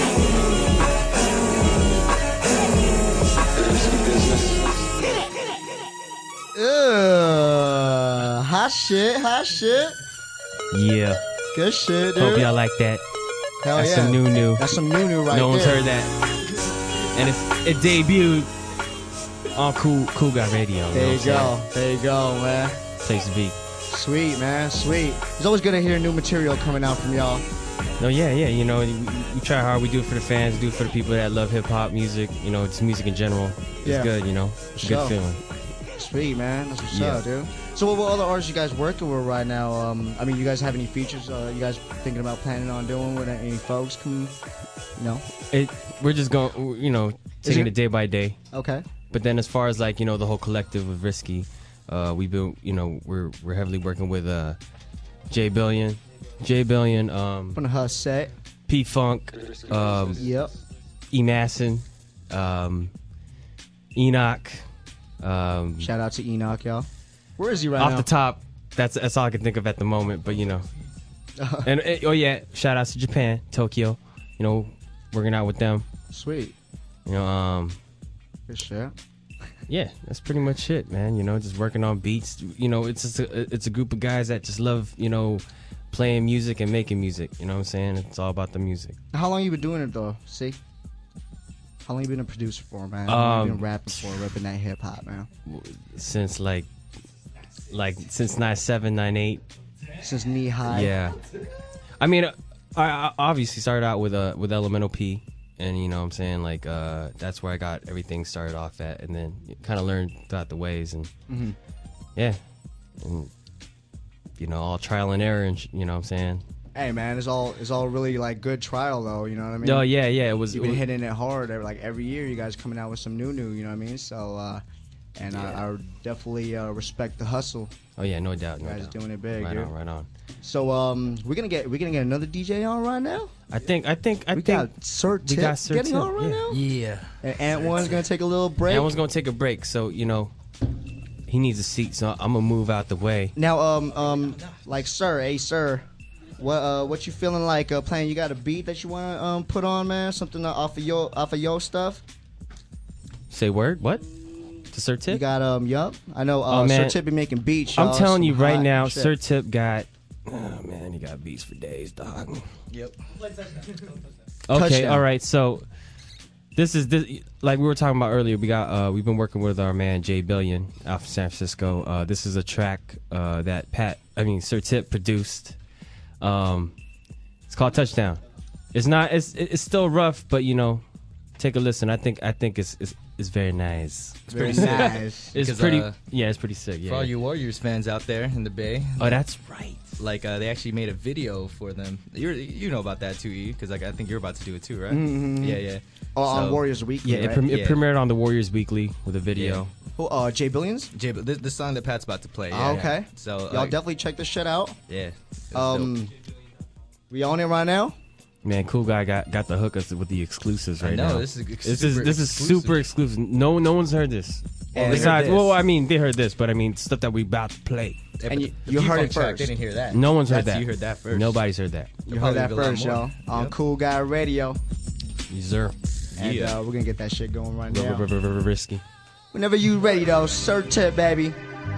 [SPEAKER 7] Ugh, hot shit, hot shit.
[SPEAKER 13] Yeah.
[SPEAKER 7] Good shit, dude.
[SPEAKER 13] Hope y'all like that.
[SPEAKER 7] Hell
[SPEAKER 13] That's
[SPEAKER 7] yeah.
[SPEAKER 13] some new new.
[SPEAKER 7] That's some new new right
[SPEAKER 13] No one's
[SPEAKER 7] there.
[SPEAKER 13] heard that. And it's, it debuted on Cool Cool Guy Radio.
[SPEAKER 7] There you
[SPEAKER 13] know
[SPEAKER 7] go. There you go, man.
[SPEAKER 13] Place to be.
[SPEAKER 7] Sweet, man. Sweet. It's always good to hear new material coming out from y'all.
[SPEAKER 13] No, yeah, yeah. You know, we, we try hard. We do it for the fans. We do it for the people that love hip hop music. You know, it's music in general. It's
[SPEAKER 7] Yeah.
[SPEAKER 13] good. You know, it's a
[SPEAKER 7] Sure.
[SPEAKER 13] good feeling.
[SPEAKER 7] Sweet, man. That's what's
[SPEAKER 13] Yeah.
[SPEAKER 7] up, dude. So what, what other artists you guys working with right now? Um, I mean, you guys have any features uh, you guys thinking about planning on doing with any folks? Come, no.
[SPEAKER 13] It. We're just going. You know, taking
[SPEAKER 7] it-
[SPEAKER 13] it day by day.
[SPEAKER 7] Okay.
[SPEAKER 13] But then, as far as like you know, the whole collective of Risky, uh, we've been. You know, we're we're heavily working with uh, Jay Billion, Jay Billion, um,
[SPEAKER 7] From the Huss set.
[SPEAKER 13] P Funk, um,
[SPEAKER 7] Yep.
[SPEAKER 13] E Masson, um, Enoch. Um,
[SPEAKER 7] Shout out to Enoch, y'all. Where is he right
[SPEAKER 13] off
[SPEAKER 7] now?
[SPEAKER 13] the top, that's that's all I can think of at the moment. But you know, and uh, oh yeah, shout outs to Japan, Tokyo. You know, working out with them.
[SPEAKER 7] Sweet.
[SPEAKER 13] You know, um,
[SPEAKER 7] Good shit.
[SPEAKER 13] yeah, that's pretty much it, man. You know, just working on beats. You know, it's just a, it's a group of guys that just love you know playing music and making music. You know what I'm saying? It's all about the music.
[SPEAKER 7] How long you been doing it though? See. How long you been a producer for, man? How long you
[SPEAKER 13] Um,
[SPEAKER 7] been rapping for, ripping that hip hop, man?
[SPEAKER 13] Since like, like since nine seven, nine eight.
[SPEAKER 7] Since knee high.
[SPEAKER 13] Yeah. I mean, I, I obviously started out with uh, with Elemental P, and you know what I'm saying, like uh, that's where I got everything started off at, and then kind of learned throughout the ways, and
[SPEAKER 7] Mhm.
[SPEAKER 13] yeah, and you know, all trial and error, and sh- you know what I'm saying.
[SPEAKER 7] Hey man, it's all it's all really like good trial though. You know what I mean?
[SPEAKER 13] Oh yeah, yeah. It was.
[SPEAKER 7] You've
[SPEAKER 13] it
[SPEAKER 7] been
[SPEAKER 13] was-
[SPEAKER 7] hitting it hard. every- Like every year, you guys coming out with some new new. You know what I mean? So, uh, and I, I definitely uh, respect the hustle.
[SPEAKER 13] Oh yeah, no doubt.
[SPEAKER 7] You
[SPEAKER 13] No
[SPEAKER 7] guys
[SPEAKER 13] doubt.
[SPEAKER 7] doing it big,
[SPEAKER 13] Right
[SPEAKER 7] dude.
[SPEAKER 13] on, right on.
[SPEAKER 7] So, um, we're gonna get we're gonna get another D J on right now.
[SPEAKER 13] I think. I think. I
[SPEAKER 7] we
[SPEAKER 13] think
[SPEAKER 7] got Sir
[SPEAKER 13] we
[SPEAKER 7] Tip
[SPEAKER 13] got Sir
[SPEAKER 7] getting
[SPEAKER 13] Tip,
[SPEAKER 7] on right
[SPEAKER 13] yeah.
[SPEAKER 7] now.
[SPEAKER 14] Yeah.
[SPEAKER 7] And Ant One's gonna take a little break.
[SPEAKER 13] And I was gonna take a break, so you know, he needs a seat, so I'm gonna move out the way.
[SPEAKER 7] Now, um, um, like, sir, hey, sir, what, uh, what you feeling like uh, playing? You got a beat that you want to um put on, man? Something off of your off of your stuff?
[SPEAKER 13] Say word. What? To Sir Tip?
[SPEAKER 7] You got um, yup. I know. Uh,
[SPEAKER 13] Oh,
[SPEAKER 7] Sir
[SPEAKER 13] man.
[SPEAKER 7] Tip be making beats.
[SPEAKER 13] I'm
[SPEAKER 7] y'all,
[SPEAKER 13] telling
[SPEAKER 7] some
[SPEAKER 13] you right
[SPEAKER 7] hot
[SPEAKER 13] now,
[SPEAKER 7] shit.
[SPEAKER 13] Sir Tip got. Oh man, he got beats for days, dog.
[SPEAKER 14] Yep.
[SPEAKER 13] Okay,
[SPEAKER 7] Touchdown.
[SPEAKER 13] all right. So this is this like we were talking about earlier. We got uh, we've been working with our man Jay Billion out from San Francisco. Uh, this is a track uh, that Pat, I mean Sir Tip produced. Um, it's called Touchdown. It's not. It's it's still rough, but you know, take a listen. I think I think it's it's, it's very nice.
[SPEAKER 14] It's
[SPEAKER 7] Very
[SPEAKER 14] pretty sick.
[SPEAKER 7] nice.
[SPEAKER 13] It's
[SPEAKER 14] Because,
[SPEAKER 13] pretty.
[SPEAKER 14] uh,
[SPEAKER 13] yeah, it's pretty sick. Yeah.
[SPEAKER 14] For all you Warriors fans out there in the Bay.
[SPEAKER 13] Oh, that's right.
[SPEAKER 14] Like uh, they actually made a video for them. You you know about that too, E? Because like I think you're about to do it too, right?
[SPEAKER 7] Mhm.
[SPEAKER 14] Yeah, yeah.
[SPEAKER 7] Oh, on
[SPEAKER 14] So-
[SPEAKER 7] Warriors Weekly.
[SPEAKER 13] Yeah, it,
[SPEAKER 7] right?
[SPEAKER 13] prem- it
[SPEAKER 14] Yeah.
[SPEAKER 13] premiered on the Warriors Weekly with a video.
[SPEAKER 7] Who, uh, Jay Billions.
[SPEAKER 14] Jay, but this, the song that Pat's about to play.
[SPEAKER 7] Ah,
[SPEAKER 14] Yeah,
[SPEAKER 7] okay.
[SPEAKER 14] yeah. So
[SPEAKER 7] Y'all
[SPEAKER 14] like,
[SPEAKER 7] definitely check this shit out.
[SPEAKER 14] yeah. It was
[SPEAKER 7] Um,
[SPEAKER 14] dope.
[SPEAKER 7] we on it right now.
[SPEAKER 13] Man, Cool Guy got got the hook us with the exclusives
[SPEAKER 14] I
[SPEAKER 13] right
[SPEAKER 14] know,
[SPEAKER 13] now.
[SPEAKER 14] this is ex-
[SPEAKER 13] this is
[SPEAKER 14] super
[SPEAKER 13] this is
[SPEAKER 14] exclusive.
[SPEAKER 13] super exclusive. No no one's heard this.
[SPEAKER 7] And
[SPEAKER 13] Besides, well, I mean, they heard this, but I mean, stuff that we about to play.
[SPEAKER 14] Yeah,
[SPEAKER 7] and
[SPEAKER 14] but
[SPEAKER 7] you,
[SPEAKER 14] the
[SPEAKER 7] you heard
[SPEAKER 14] P-Funk
[SPEAKER 7] it
[SPEAKER 14] track,
[SPEAKER 7] first.
[SPEAKER 14] They didn't hear that.
[SPEAKER 13] No one's heard
[SPEAKER 14] That's-
[SPEAKER 13] that.
[SPEAKER 14] You heard that first.
[SPEAKER 13] Nobody's heard that.
[SPEAKER 7] You heard that
[SPEAKER 14] Probably a lot
[SPEAKER 7] first,
[SPEAKER 14] more.
[SPEAKER 7] y'all. On
[SPEAKER 14] Yep.
[SPEAKER 7] Cool Guy Radio.
[SPEAKER 13] Yes, sir.
[SPEAKER 7] And
[SPEAKER 14] Yeah.
[SPEAKER 7] uh, we're going to get that shit going right now.
[SPEAKER 13] Risky.
[SPEAKER 7] Whenever you ready, though. Sir Tip, baby.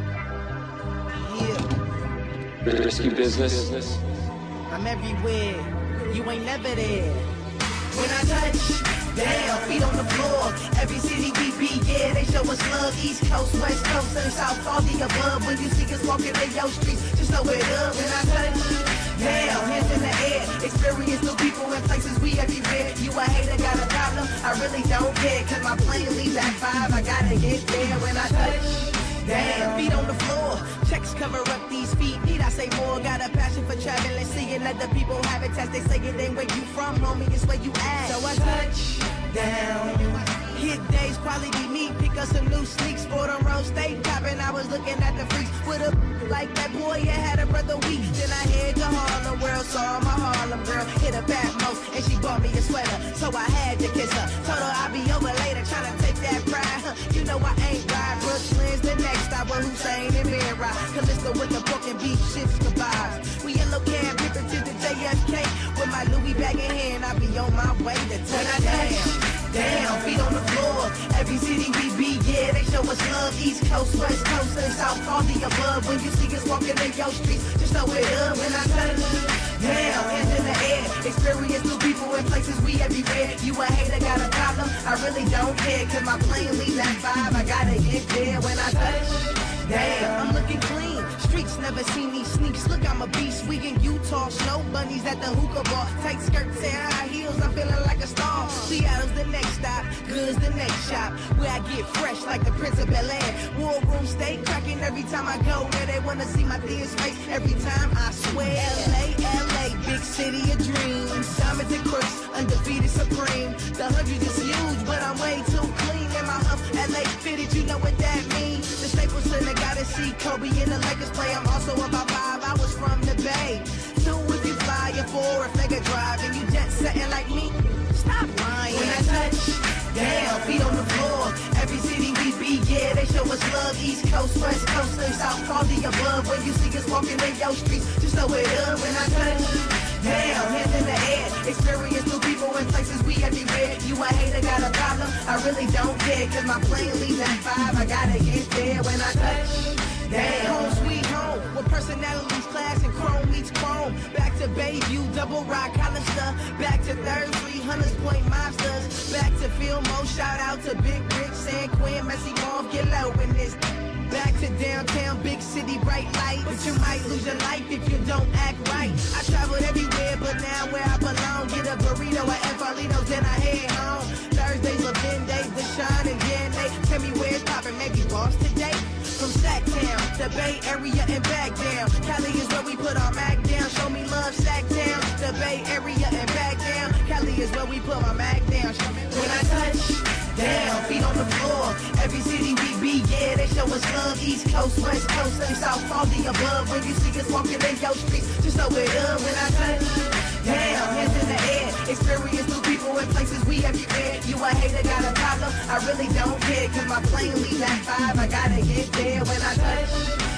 [SPEAKER 10] Risky business.
[SPEAKER 4] I'm everywhere, you ain't never there. When I touch, down, feet on the floor. Every city we be, yeah, they show us love. East Coast, West Coast, and South, all the above. When you see us walking in your streets, just know it up. When I touch, down, hands in the air. Experience new people and places we everywhere. You a hater, got a problem? I really don't care, cause my plane leaves at five. I gotta get there when I touch. Damn, feet on the floor. Checks cover up these feet. Need I say more? Got a passion for traveling, seeing other people habitats. They say it ain't where you from, homie, it's where you at. So I touch down. Hit days probably be me. Pick us some new sneaks, sport on road, stay poppin'. I was looking at the freaks with a like that boy. Yeah, had a brother weak. Then I head to Harlem, world saw my Harlem girl hit a bad most, and she bought me a sweater, so I had to kiss her. Told her I'll be over later, tryna take that pride. Huh, you know I ain't right. Brooklyn's the next stop, with Hussein and Mira. Callisto with the pork and beef shifts kebabs. We yellow cab, ripping to the J F K with my Louis bag in hand. I be on my way to touchdown. Down, feet on the floor. Every city we be, yeah, they show us love. East Coast, West Coast, and South, all the above. When you see us walking in your streets, just know it up. When I touch down, hands in the air. Experience new people and places we everywhere. You a hater, got a problem? I really don't care, cause my plane leaves at five. I gotta get there when I touch down. I'm looking clean. Streets never see me sneaks. Look, I'm a beast. We in Utah, snow bunnies at the hookah bar. Tight skirts and high heels, I'm feeling like a star. Seattle's the next stop, Good's the next shop. Where I get fresh like the Prince of Bel-Air. War room stay cracking every time I go. Where they wanna see my dear's face every time I swear. L A, L A, big city of dreams. Diamonds and crooks, undefeated supreme. The hundred is huge, but I'm way too clean. And my hump, L A fitted, you know what that means. The Staples Center, gotta see Kobe in the Lakers play. I'm also about five hours from the Bay. Two if you fly, or four if Mega Drive, and you jet setting like me. Stop lying. When I touch down, feet on the floor. Every city we be, yeah, they show us love. East Coast, West Coast, and South, all the above. When you see us walking in your streets, just know it up. When I touch down, hands in the air. Experience new people and places we everywhere. You a hater, got a problem? I really don't care, cause my plane leaves at five. I gotta get there when I touch down. Home sweet home, with personalities, class, and chrome meets chrome. Back to Bayview, double rock, Hollister. Back to Third Street, Hunters Point Mobsters. Back to Fillmore, shout out to Big Rick, San Quinn, Messy Mom, get low in this. Back to downtown, big city, bright light. But you might lose your life if you don't act right. I traveled everywhere, but now where I belong. Get a burrito at Enfalitos, then I head home. Thursdays, Levin days, the shine and Jan Day. Tell me where it's poppin', maybe Boston today. From Sacktown, the Bay Area and back down. Cali is where we put our Mac down. Show me love, Sacktown, the Bay Area and back down. Cali is where we put my Mac down. When I touch down, feet on the floor. Every city we be, yeah, they show us love. East Coast, West Coast, and South, all the above. When you see us walking in your streets, just know it up. When I touch down, hands in the air. Experience new people and places we everywhere. You a hater, got a problem? I really don't care, cause my plane leaves at five. I gotta get there when I touch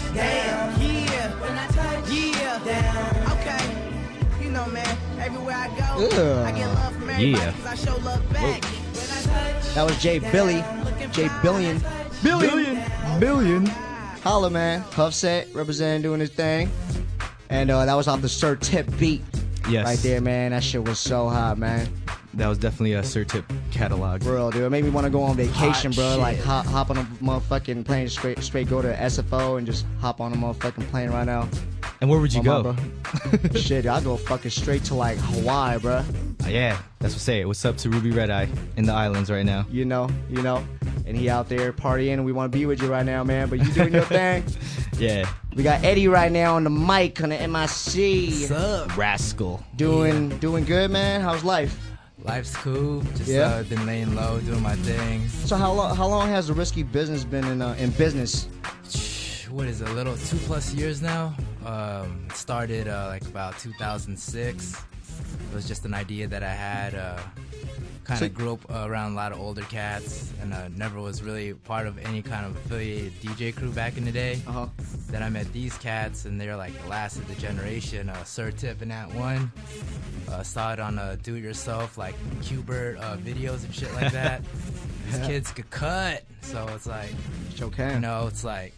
[SPEAKER 4] down. Yeah, when I touch, yeah, down. Okay, you know, man, everywhere I go,
[SPEAKER 7] Ugh.
[SPEAKER 4] I get love from everybody,
[SPEAKER 7] Yeah.
[SPEAKER 4] cause I show love back. When I touch,
[SPEAKER 7] That was Jay Billy. Jay Billion. Billion. Billion. Holla, man. Huffset representing, doing his thing. And uh, that was off the Sir Tip beat.
[SPEAKER 14] Yes.
[SPEAKER 7] Right there, man. That shit was so hot, man.
[SPEAKER 14] That was definitely a Sir Tip catalog.
[SPEAKER 7] Bro, dude, it made me want to go on vacation,
[SPEAKER 14] Hot
[SPEAKER 7] bro.
[SPEAKER 14] shit.
[SPEAKER 7] Like, hop, hop on a motherfucking plane, straight straight go to S F O and just hop on a motherfucking plane right now.
[SPEAKER 14] And where would you
[SPEAKER 7] Oh,
[SPEAKER 14] go?
[SPEAKER 7] my, bro. Shit, I'll go fucking straight to, like, Hawaii, bro.
[SPEAKER 14] Uh, yeah, that's what say it. What's up to Ruby Red Eye in the islands right now?
[SPEAKER 7] You know, you know. And he out there partying, and we want to be with you right now, man. But you doing your thing.
[SPEAKER 14] Yeah.
[SPEAKER 7] We got Eddie right now on the mic on the M I C.
[SPEAKER 14] What's up? Rascal.
[SPEAKER 7] Doing doing good, man. How's life?
[SPEAKER 15] Life's cool. Just
[SPEAKER 7] Yeah?
[SPEAKER 15] uh, been laying low, doing my thing.
[SPEAKER 7] So how long how long has the Risky Business been in uh, in business?
[SPEAKER 15] What is it, a little two plus years now? Um, it started uh, like about two thousand six. It was just an idea that I had. Uh, kind
[SPEAKER 7] So-
[SPEAKER 15] of grew up uh, around a lot of older cats, and uh, never was really part of any kind of affiliated D J crew back in the day.
[SPEAKER 7] Uh-huh.
[SPEAKER 15] Then I met these cats, and they're like the last of the generation. Uh, Sir Tip and Ant One. Uh, saw it on uh, do-it-yourself, like Qbert uh, videos and shit like that. These
[SPEAKER 7] Yeah.
[SPEAKER 15] kids could cut, so it's like,
[SPEAKER 7] Sure can.
[SPEAKER 15] you know, it's like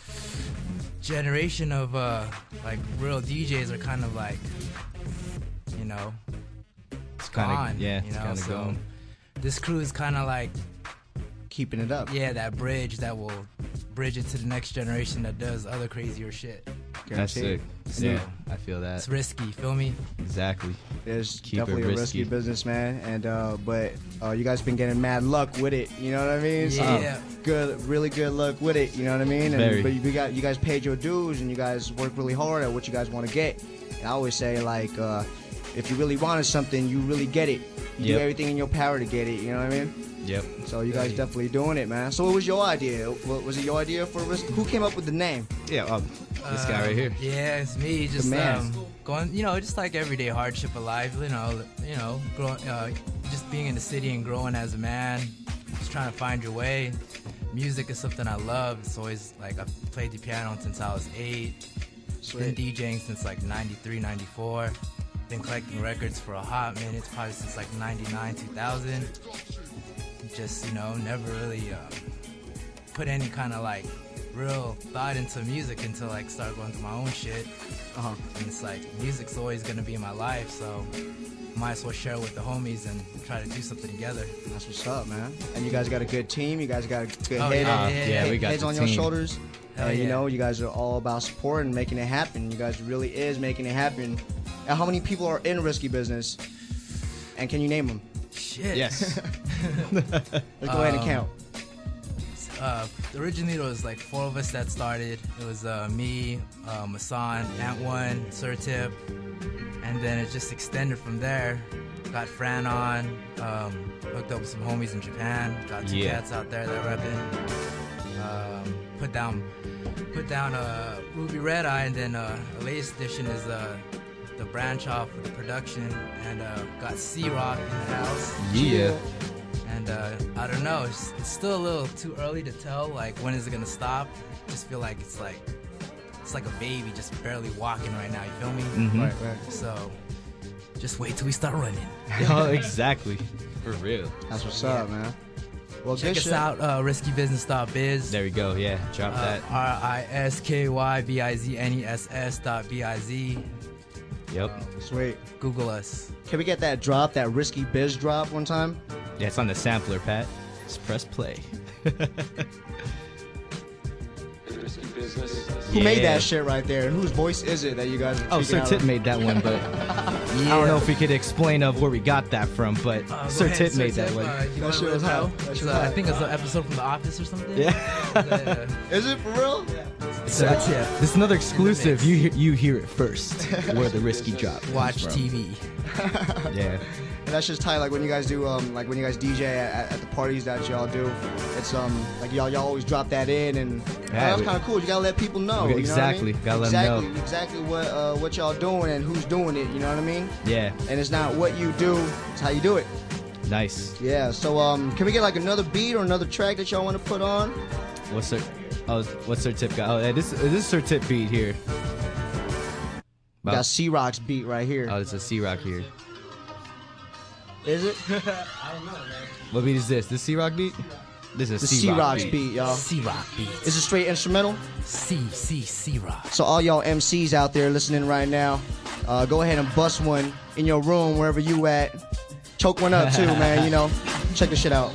[SPEAKER 15] generation of uh, like real D Js are kind of like, you know, it's
[SPEAKER 14] kinda-
[SPEAKER 15] gone.
[SPEAKER 14] yeah,
[SPEAKER 15] you
[SPEAKER 14] it's
[SPEAKER 15] know,
[SPEAKER 14] kinda
[SPEAKER 15] so
[SPEAKER 14] gone.
[SPEAKER 15] this crew is kind of like
[SPEAKER 7] keeping it up.
[SPEAKER 15] Yeah, that bridge that will bridge it to the next generation that does other crazier shit.
[SPEAKER 14] That's sick.
[SPEAKER 15] So,
[SPEAKER 14] Yeah, I feel that.
[SPEAKER 15] It's risky, feel me?
[SPEAKER 14] Exactly.
[SPEAKER 7] It's
[SPEAKER 14] Keep
[SPEAKER 7] definitely
[SPEAKER 14] it
[SPEAKER 7] a
[SPEAKER 14] risky.
[SPEAKER 7] risky business, man. And uh, but uh, you guys been getting mad luck with it. You know what I mean? So,
[SPEAKER 15] Yeah.
[SPEAKER 7] good, really good luck with it. You know what I mean? And,
[SPEAKER 14] Very.
[SPEAKER 7] But you got you guys paid your dues, and you guys work really hard at what you guys want to get. And I always say like, uh, if you really wanted something, you really get it. You
[SPEAKER 14] Yep.
[SPEAKER 7] do everything in your power to get it. You know what I mean?
[SPEAKER 14] Yep.
[SPEAKER 7] So you guys definitely doing it, man. So what was your idea? What, was it your idea for risk? Who came up with the name?
[SPEAKER 14] Yeah, um, this guy right here.
[SPEAKER 15] Yeah, it's me. Just
[SPEAKER 7] man.
[SPEAKER 15] um, going, you know, just like everyday hardship of life. You know, you know, growing, uh, just being in the city and growing as a man. Just trying to find your way. Music is something I love. It's always like I've played the piano since I was eight. Been
[SPEAKER 7] Sweet.
[SPEAKER 15] DJing since like ninety-three, ninety-four. Been collecting records for a hot minute, probably since like ninety-nine, two thousand. Just, you know, never really uh, put any kind of like real thought into music until like start going through my own shit.
[SPEAKER 7] Uh-huh.
[SPEAKER 15] And it's like music's always gonna be in my life, so might as well share it with the homies and try to do something together.
[SPEAKER 7] That's what's up, man. And you guys got a good team. You guys got a good
[SPEAKER 15] Oh,
[SPEAKER 7] head,
[SPEAKER 15] yeah,
[SPEAKER 7] on,
[SPEAKER 15] yeah,
[SPEAKER 14] yeah,
[SPEAKER 7] head-
[SPEAKER 14] we got
[SPEAKER 7] heads
[SPEAKER 14] the
[SPEAKER 7] on your
[SPEAKER 14] team.
[SPEAKER 7] shoulders.
[SPEAKER 15] Hell
[SPEAKER 7] and you
[SPEAKER 15] yeah.
[SPEAKER 7] know, you guys are all about supporting, making it happen. You guys really is making it happen. And how many people are in Risky Business? And can you name them?
[SPEAKER 15] Shit.
[SPEAKER 14] Yes.
[SPEAKER 7] Let's go ahead and
[SPEAKER 15] Um,
[SPEAKER 7] count.
[SPEAKER 15] Uh, originally, there was like four of us that started. It was uh, me, uh, Masan, Ant One, Sir Tip, and then it just extended from there. Got Fran on, um, hooked up with some homies in Japan. Got two
[SPEAKER 14] Yeah.
[SPEAKER 15] cats out there that repping. Um, put down, put down uh, Ruby Red Eye, and then uh, the latest edition is uh, the branch off of the production, and uh, got C Rock in the house.
[SPEAKER 14] Yeah.
[SPEAKER 15] And uh, I don't know, it's, it's still a little too early to tell. Like, when is it gonna stop? Just feel like it's like it's like a baby just barely walking right now. You feel me?
[SPEAKER 14] Mhm.
[SPEAKER 7] Right, right.
[SPEAKER 15] So just wait till we start running.
[SPEAKER 14] Oh, exactly. For real.
[SPEAKER 7] That's what's up, man. Well,
[SPEAKER 15] Check
[SPEAKER 7] good
[SPEAKER 15] us
[SPEAKER 7] shit.
[SPEAKER 15] out, uh, risky business dot biz.
[SPEAKER 14] There we go. Yeah. Drop
[SPEAKER 15] Uh,
[SPEAKER 14] that.
[SPEAKER 15] R I S K Y B I Z N E S S dot B I Z.
[SPEAKER 14] Yep.
[SPEAKER 7] Sweet.
[SPEAKER 15] Google us.
[SPEAKER 7] Can we get that drop, that Risky Biz drop one time?
[SPEAKER 14] Yeah, it's on the sampler, Pat. Just press play.
[SPEAKER 10] Risky business.
[SPEAKER 7] Who made
[SPEAKER 14] Yeah.
[SPEAKER 7] that shit right there? And whose voice is it that you guys are
[SPEAKER 14] Oh,
[SPEAKER 7] tweaking
[SPEAKER 14] Sir
[SPEAKER 7] out
[SPEAKER 14] Tip
[SPEAKER 7] on?
[SPEAKER 14] made that one, but I don't know if we could explain of where we got that from. But
[SPEAKER 15] Uh, go
[SPEAKER 14] Sir
[SPEAKER 15] ahead,
[SPEAKER 14] Tip
[SPEAKER 15] Sir
[SPEAKER 14] made that
[SPEAKER 15] Tip,
[SPEAKER 14] one.
[SPEAKER 15] Uh, you
[SPEAKER 7] That
[SPEAKER 15] wanna
[SPEAKER 7] shit
[SPEAKER 15] let
[SPEAKER 7] was
[SPEAKER 15] us know?
[SPEAKER 7] hot. That
[SPEAKER 15] It's,
[SPEAKER 7] shit
[SPEAKER 15] uh,
[SPEAKER 7] was
[SPEAKER 15] I
[SPEAKER 7] hot.
[SPEAKER 15] think it's an episode from The Office or something.
[SPEAKER 14] Yeah.
[SPEAKER 7] Is it for real?
[SPEAKER 14] So,
[SPEAKER 15] Tip.
[SPEAKER 14] this is another exclusive. You hear, you hear it first. Where the risky drop. comes
[SPEAKER 15] Watch
[SPEAKER 14] from.
[SPEAKER 15] T V.
[SPEAKER 14] Yeah.
[SPEAKER 7] And that's just tight. Like when you guys do, um, like when you guys D J at, at the parties that y'all do, it's um, like y'all y'all always drop that in, and uh,
[SPEAKER 14] Yeah,
[SPEAKER 7] that's
[SPEAKER 14] we-
[SPEAKER 7] kind of cool. You gotta let people know.
[SPEAKER 14] Okay,
[SPEAKER 7] you know what I
[SPEAKER 14] exactly.
[SPEAKER 7] mean?
[SPEAKER 14] Gotta let 'em
[SPEAKER 7] exactly,
[SPEAKER 14] know.
[SPEAKER 7] exactly what uh, what y'all doing and who's doing it. You know what I mean?
[SPEAKER 14] Yeah.
[SPEAKER 7] And it's not what you do; it's how you do it.
[SPEAKER 14] Nice.
[SPEAKER 7] Yeah. So um, can we get like another beat or another track that y'all want to put on?
[SPEAKER 14] What's Sir? Oh, what's Sir Tip got? Oh, yeah, this this is Sir Tip beat here.
[SPEAKER 7] We got C Rock's beat right here.
[SPEAKER 14] Oh, it's a C Rock here.
[SPEAKER 7] Is it?
[SPEAKER 14] What beat is this? This C Rock beat? This is
[SPEAKER 7] The
[SPEAKER 14] C
[SPEAKER 7] C
[SPEAKER 14] Rock
[SPEAKER 7] Rock's
[SPEAKER 14] beat.
[SPEAKER 7] beat, y'all.
[SPEAKER 15] C Rock beat.
[SPEAKER 7] Is it straight instrumental?
[SPEAKER 15] C C C Rock.
[SPEAKER 7] So all y'all M Cs out there listening right now, uh, go ahead and bust one in your room wherever you at. Choke one up too, man. You know, check this shit out.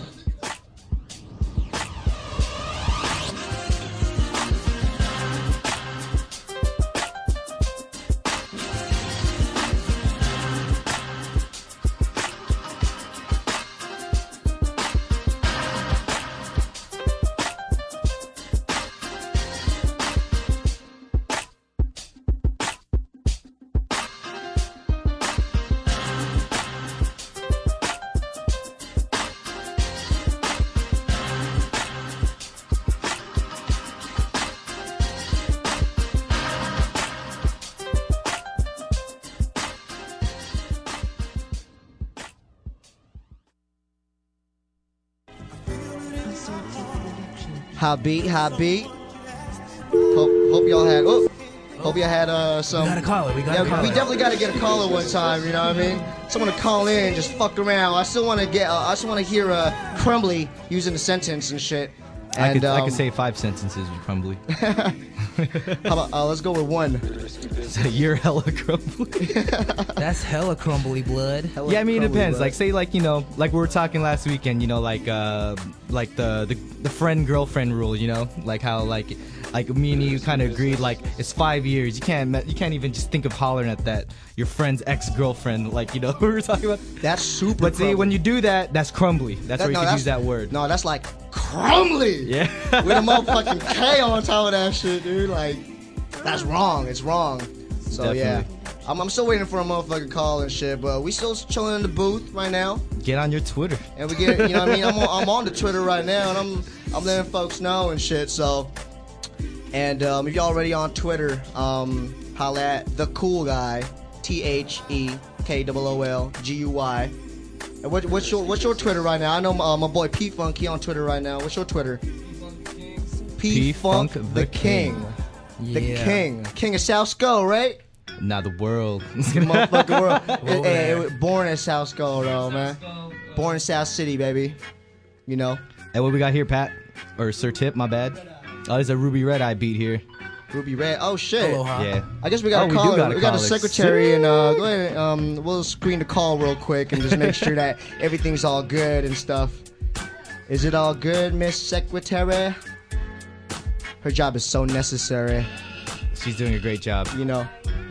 [SPEAKER 7] Hot beat, hot beat. Hope, hope y'all had. Oh, hope y'all had uh, some.
[SPEAKER 15] We got a caller. We got
[SPEAKER 7] yeah,
[SPEAKER 15] a caller.
[SPEAKER 7] we definitely got to get a caller one time. You know what I mean? Someone to call in, and just fuck around. I still want to get. Uh, I still want to hear uh, Crumbly using the sentence and shit.
[SPEAKER 14] I
[SPEAKER 7] And,
[SPEAKER 14] could I
[SPEAKER 7] um,
[SPEAKER 14] could say five sentences with Crumbly.
[SPEAKER 7] How about uh, let's go with one.
[SPEAKER 14] You're hella crumbly.
[SPEAKER 15] That's hella crumbly blood.
[SPEAKER 14] Yeah, I mean it depends. Like say like you know like we were talking last weekend. You know like uh like the the, the friend girlfriend rule. You know like how like like me and you kind of agreed like it's five years. You can't me- you can't even just think of hollering at that your friend's ex girlfriend. Like you know we were talking about.
[SPEAKER 7] That's super.
[SPEAKER 14] But see
[SPEAKER 7] crumbly.
[SPEAKER 14] when you do that, that's crumbly. That's
[SPEAKER 7] That-
[SPEAKER 14] where you
[SPEAKER 7] no,
[SPEAKER 14] can
[SPEAKER 7] that's-
[SPEAKER 14] use that word.
[SPEAKER 7] No, that's like crumbly.
[SPEAKER 14] Yeah.
[SPEAKER 7] With a motherfucking K on top of that shit, dude. Like, that's wrong. It's wrong. So, yeah.
[SPEAKER 14] Definitely.
[SPEAKER 7] I'm, I'm still waiting for a motherfucking call and shit, but we still chilling in the booth right now.
[SPEAKER 14] Get on your Twitter.
[SPEAKER 7] And we get, you know what I mean? I'm on, I'm on the Twitter right now, and I'm I'm letting folks know and shit, so. And um, if you're already on Twitter, um, holla at The Cool Guy, T H E K O O L G U Y. And what, what's your what's your Twitter right now? I know my, uh, my boy P Funk, he on Twitter right now. What's your Twitter? P Funk the King. The
[SPEAKER 14] Yeah.
[SPEAKER 7] King. King of South Skull, right?
[SPEAKER 14] Nah, the world.
[SPEAKER 7] Motherfucking world. It- it- it- born in South Skull, though, man. Born in South City, baby. You know.
[SPEAKER 14] Hey, what we got here, Pat? Or Sir Tip, my bad. Oh, there's a Ruby Red Eye beat here.
[SPEAKER 7] Ruby Red. Oh shit.
[SPEAKER 14] Aloha. Yeah.
[SPEAKER 7] I guess we got
[SPEAKER 14] Oh,
[SPEAKER 7] a
[SPEAKER 14] we do
[SPEAKER 7] caller.
[SPEAKER 14] got a
[SPEAKER 7] we got a
[SPEAKER 14] caller.
[SPEAKER 7] secretary, and uh, go ahead. Um, we'll screen the call real quick and just make sure that everything's all good and stuff. Is it all good, Miss Secretary? Her job is so necessary.
[SPEAKER 14] She's doing a great job.
[SPEAKER 7] You know.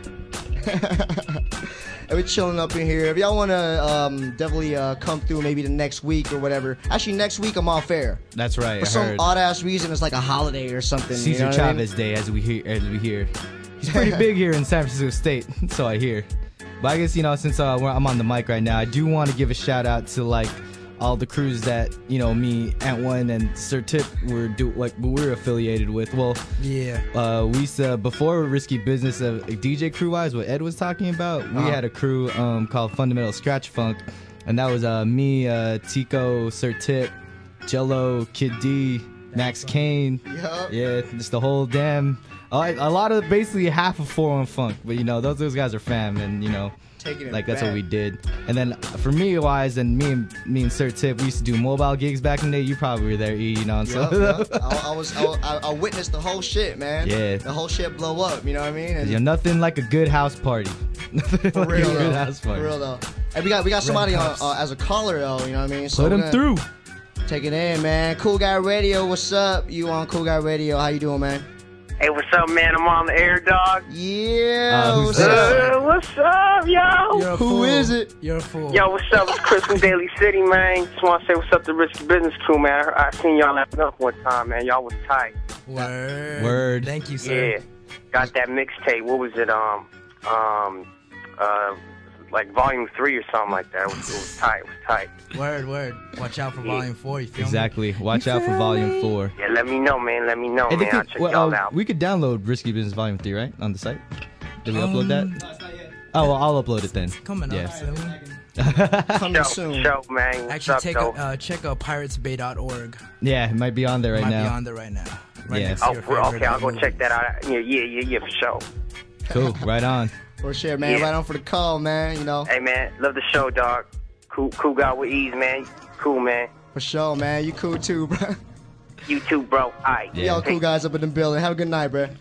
[SPEAKER 7] And we're chilling up in here. If y'all want to um, definitely uh, come through maybe the next week or whatever. Actually, next week I'm off air.
[SPEAKER 14] That's right.
[SPEAKER 7] For
[SPEAKER 14] I
[SPEAKER 7] some
[SPEAKER 14] heard.
[SPEAKER 7] odd ass reason, it's like a holiday or something. you
[SPEAKER 14] Cesar
[SPEAKER 7] know what I mean?
[SPEAKER 14] Chavez Day, as we hear. As we hear, he's pretty big here in San Francisco State, so I hear. But I guess you know, since uh, we're, I'm on the mic right now, I do want to give a shout out to like all the crews that you know me, Ant One, and Sir Tip were do like we're affiliated with. Well,
[SPEAKER 15] Yeah.
[SPEAKER 14] uh, we used to, before Risky Business, uh, D J crew wise, what Ed was talking about, we
[SPEAKER 7] Uh-huh.
[SPEAKER 14] had a crew um, called Fundamental Scratch Funk, and that was uh, me, uh, Tico, Sir Tip, Jello, Kid D, Max Kane.
[SPEAKER 7] Yup.
[SPEAKER 14] Yeah, just the whole damn. A a lot of basically half of four one Funk, but you know those those guys are fam, and you know.
[SPEAKER 7] Taking it
[SPEAKER 14] Like that's
[SPEAKER 7] back.
[SPEAKER 14] what we did, and then for me wise, and me and me and Sir Tip, we used to do mobile gigs back in the day. You probably were there, E. You know, and so
[SPEAKER 7] Yup, yup. I, I was, I, I, I witnessed the whole shit, man.
[SPEAKER 14] Yeah.
[SPEAKER 7] The whole shit blow up. You know what I mean? And
[SPEAKER 14] you know, nothing like a good house party.
[SPEAKER 7] for real,
[SPEAKER 14] a good
[SPEAKER 7] though.
[SPEAKER 14] house party.
[SPEAKER 7] For real though. And we got, we got somebody on uh, as a caller though. You know what I mean? So
[SPEAKER 14] Put
[SPEAKER 7] we're
[SPEAKER 14] him
[SPEAKER 7] gonna
[SPEAKER 14] through.
[SPEAKER 7] Take it in, man. Cool Guy Radio. What's up? You on Cool Guy Radio? How you doing, man?
[SPEAKER 16] Hey, what's up, man? I'm on the air, dog.
[SPEAKER 7] Yeah.
[SPEAKER 14] Uh, who's
[SPEAKER 7] what's
[SPEAKER 14] that?
[SPEAKER 7] up?
[SPEAKER 16] Uh, what's up, yo?
[SPEAKER 15] You're a
[SPEAKER 7] Who
[SPEAKER 15] fool.
[SPEAKER 7] is it?
[SPEAKER 15] You're a fool.
[SPEAKER 16] Yo, what's up? It's Chris from Daly City, man. Just want to say what's up to Risky Business crew, man. I, I seen y'all laughing up one time, man. Y'all was tight.
[SPEAKER 15] Word.
[SPEAKER 14] Word.
[SPEAKER 15] Thank you, sir.
[SPEAKER 16] Yeah. Got that mixtape. What was it? Um, um, uh, like volume three or something like that. It was, it was tight. It was tight.
[SPEAKER 15] Word, word. Watch out for volume four. You feel
[SPEAKER 14] Exactly. Watch out for Volume Four.
[SPEAKER 16] Yeah, let me know, man. Let me know,
[SPEAKER 14] Hey, they
[SPEAKER 16] man. I'll
[SPEAKER 14] could-
[SPEAKER 16] check
[SPEAKER 14] well,
[SPEAKER 16] y'all
[SPEAKER 14] uh,
[SPEAKER 16] out.
[SPEAKER 14] we could download Risky Business Volume Three, right, on the site? Did we
[SPEAKER 15] Um,
[SPEAKER 14] upload that? Oh, well, I'll upload it then.
[SPEAKER 15] me? Coming up
[SPEAKER 14] Yeah.
[SPEAKER 15] soon.
[SPEAKER 7] Coming
[SPEAKER 16] Show,
[SPEAKER 7] soon.
[SPEAKER 16] show, man. What's
[SPEAKER 15] Actually,
[SPEAKER 16] up,
[SPEAKER 15] take
[SPEAKER 16] though?
[SPEAKER 15] a, uh, check out pirates bay dot org.
[SPEAKER 14] Yeah, it might be on there right
[SPEAKER 15] Might
[SPEAKER 14] now.
[SPEAKER 15] be on there right now. Right
[SPEAKER 14] Yeah.
[SPEAKER 15] next to
[SPEAKER 16] Oh,
[SPEAKER 15] your
[SPEAKER 16] for-
[SPEAKER 15] favorite
[SPEAKER 16] okay, I'll go
[SPEAKER 15] movie.
[SPEAKER 16] check that out. Yeah, yeah, yeah, yeah, for sure.
[SPEAKER 14] Cool. Right on.
[SPEAKER 7] For sure, man.
[SPEAKER 16] Yeah.
[SPEAKER 7] Right on for the call, man. You know.
[SPEAKER 16] Hey, man, love the show, dog. Cool, cool guy with ease, man. Cool, man.
[SPEAKER 7] For sure, man. You cool too, bro.
[SPEAKER 16] You too, bro. All right.
[SPEAKER 14] Yeah.
[SPEAKER 7] Y'all cool guys up in the building. Have a good night, bro.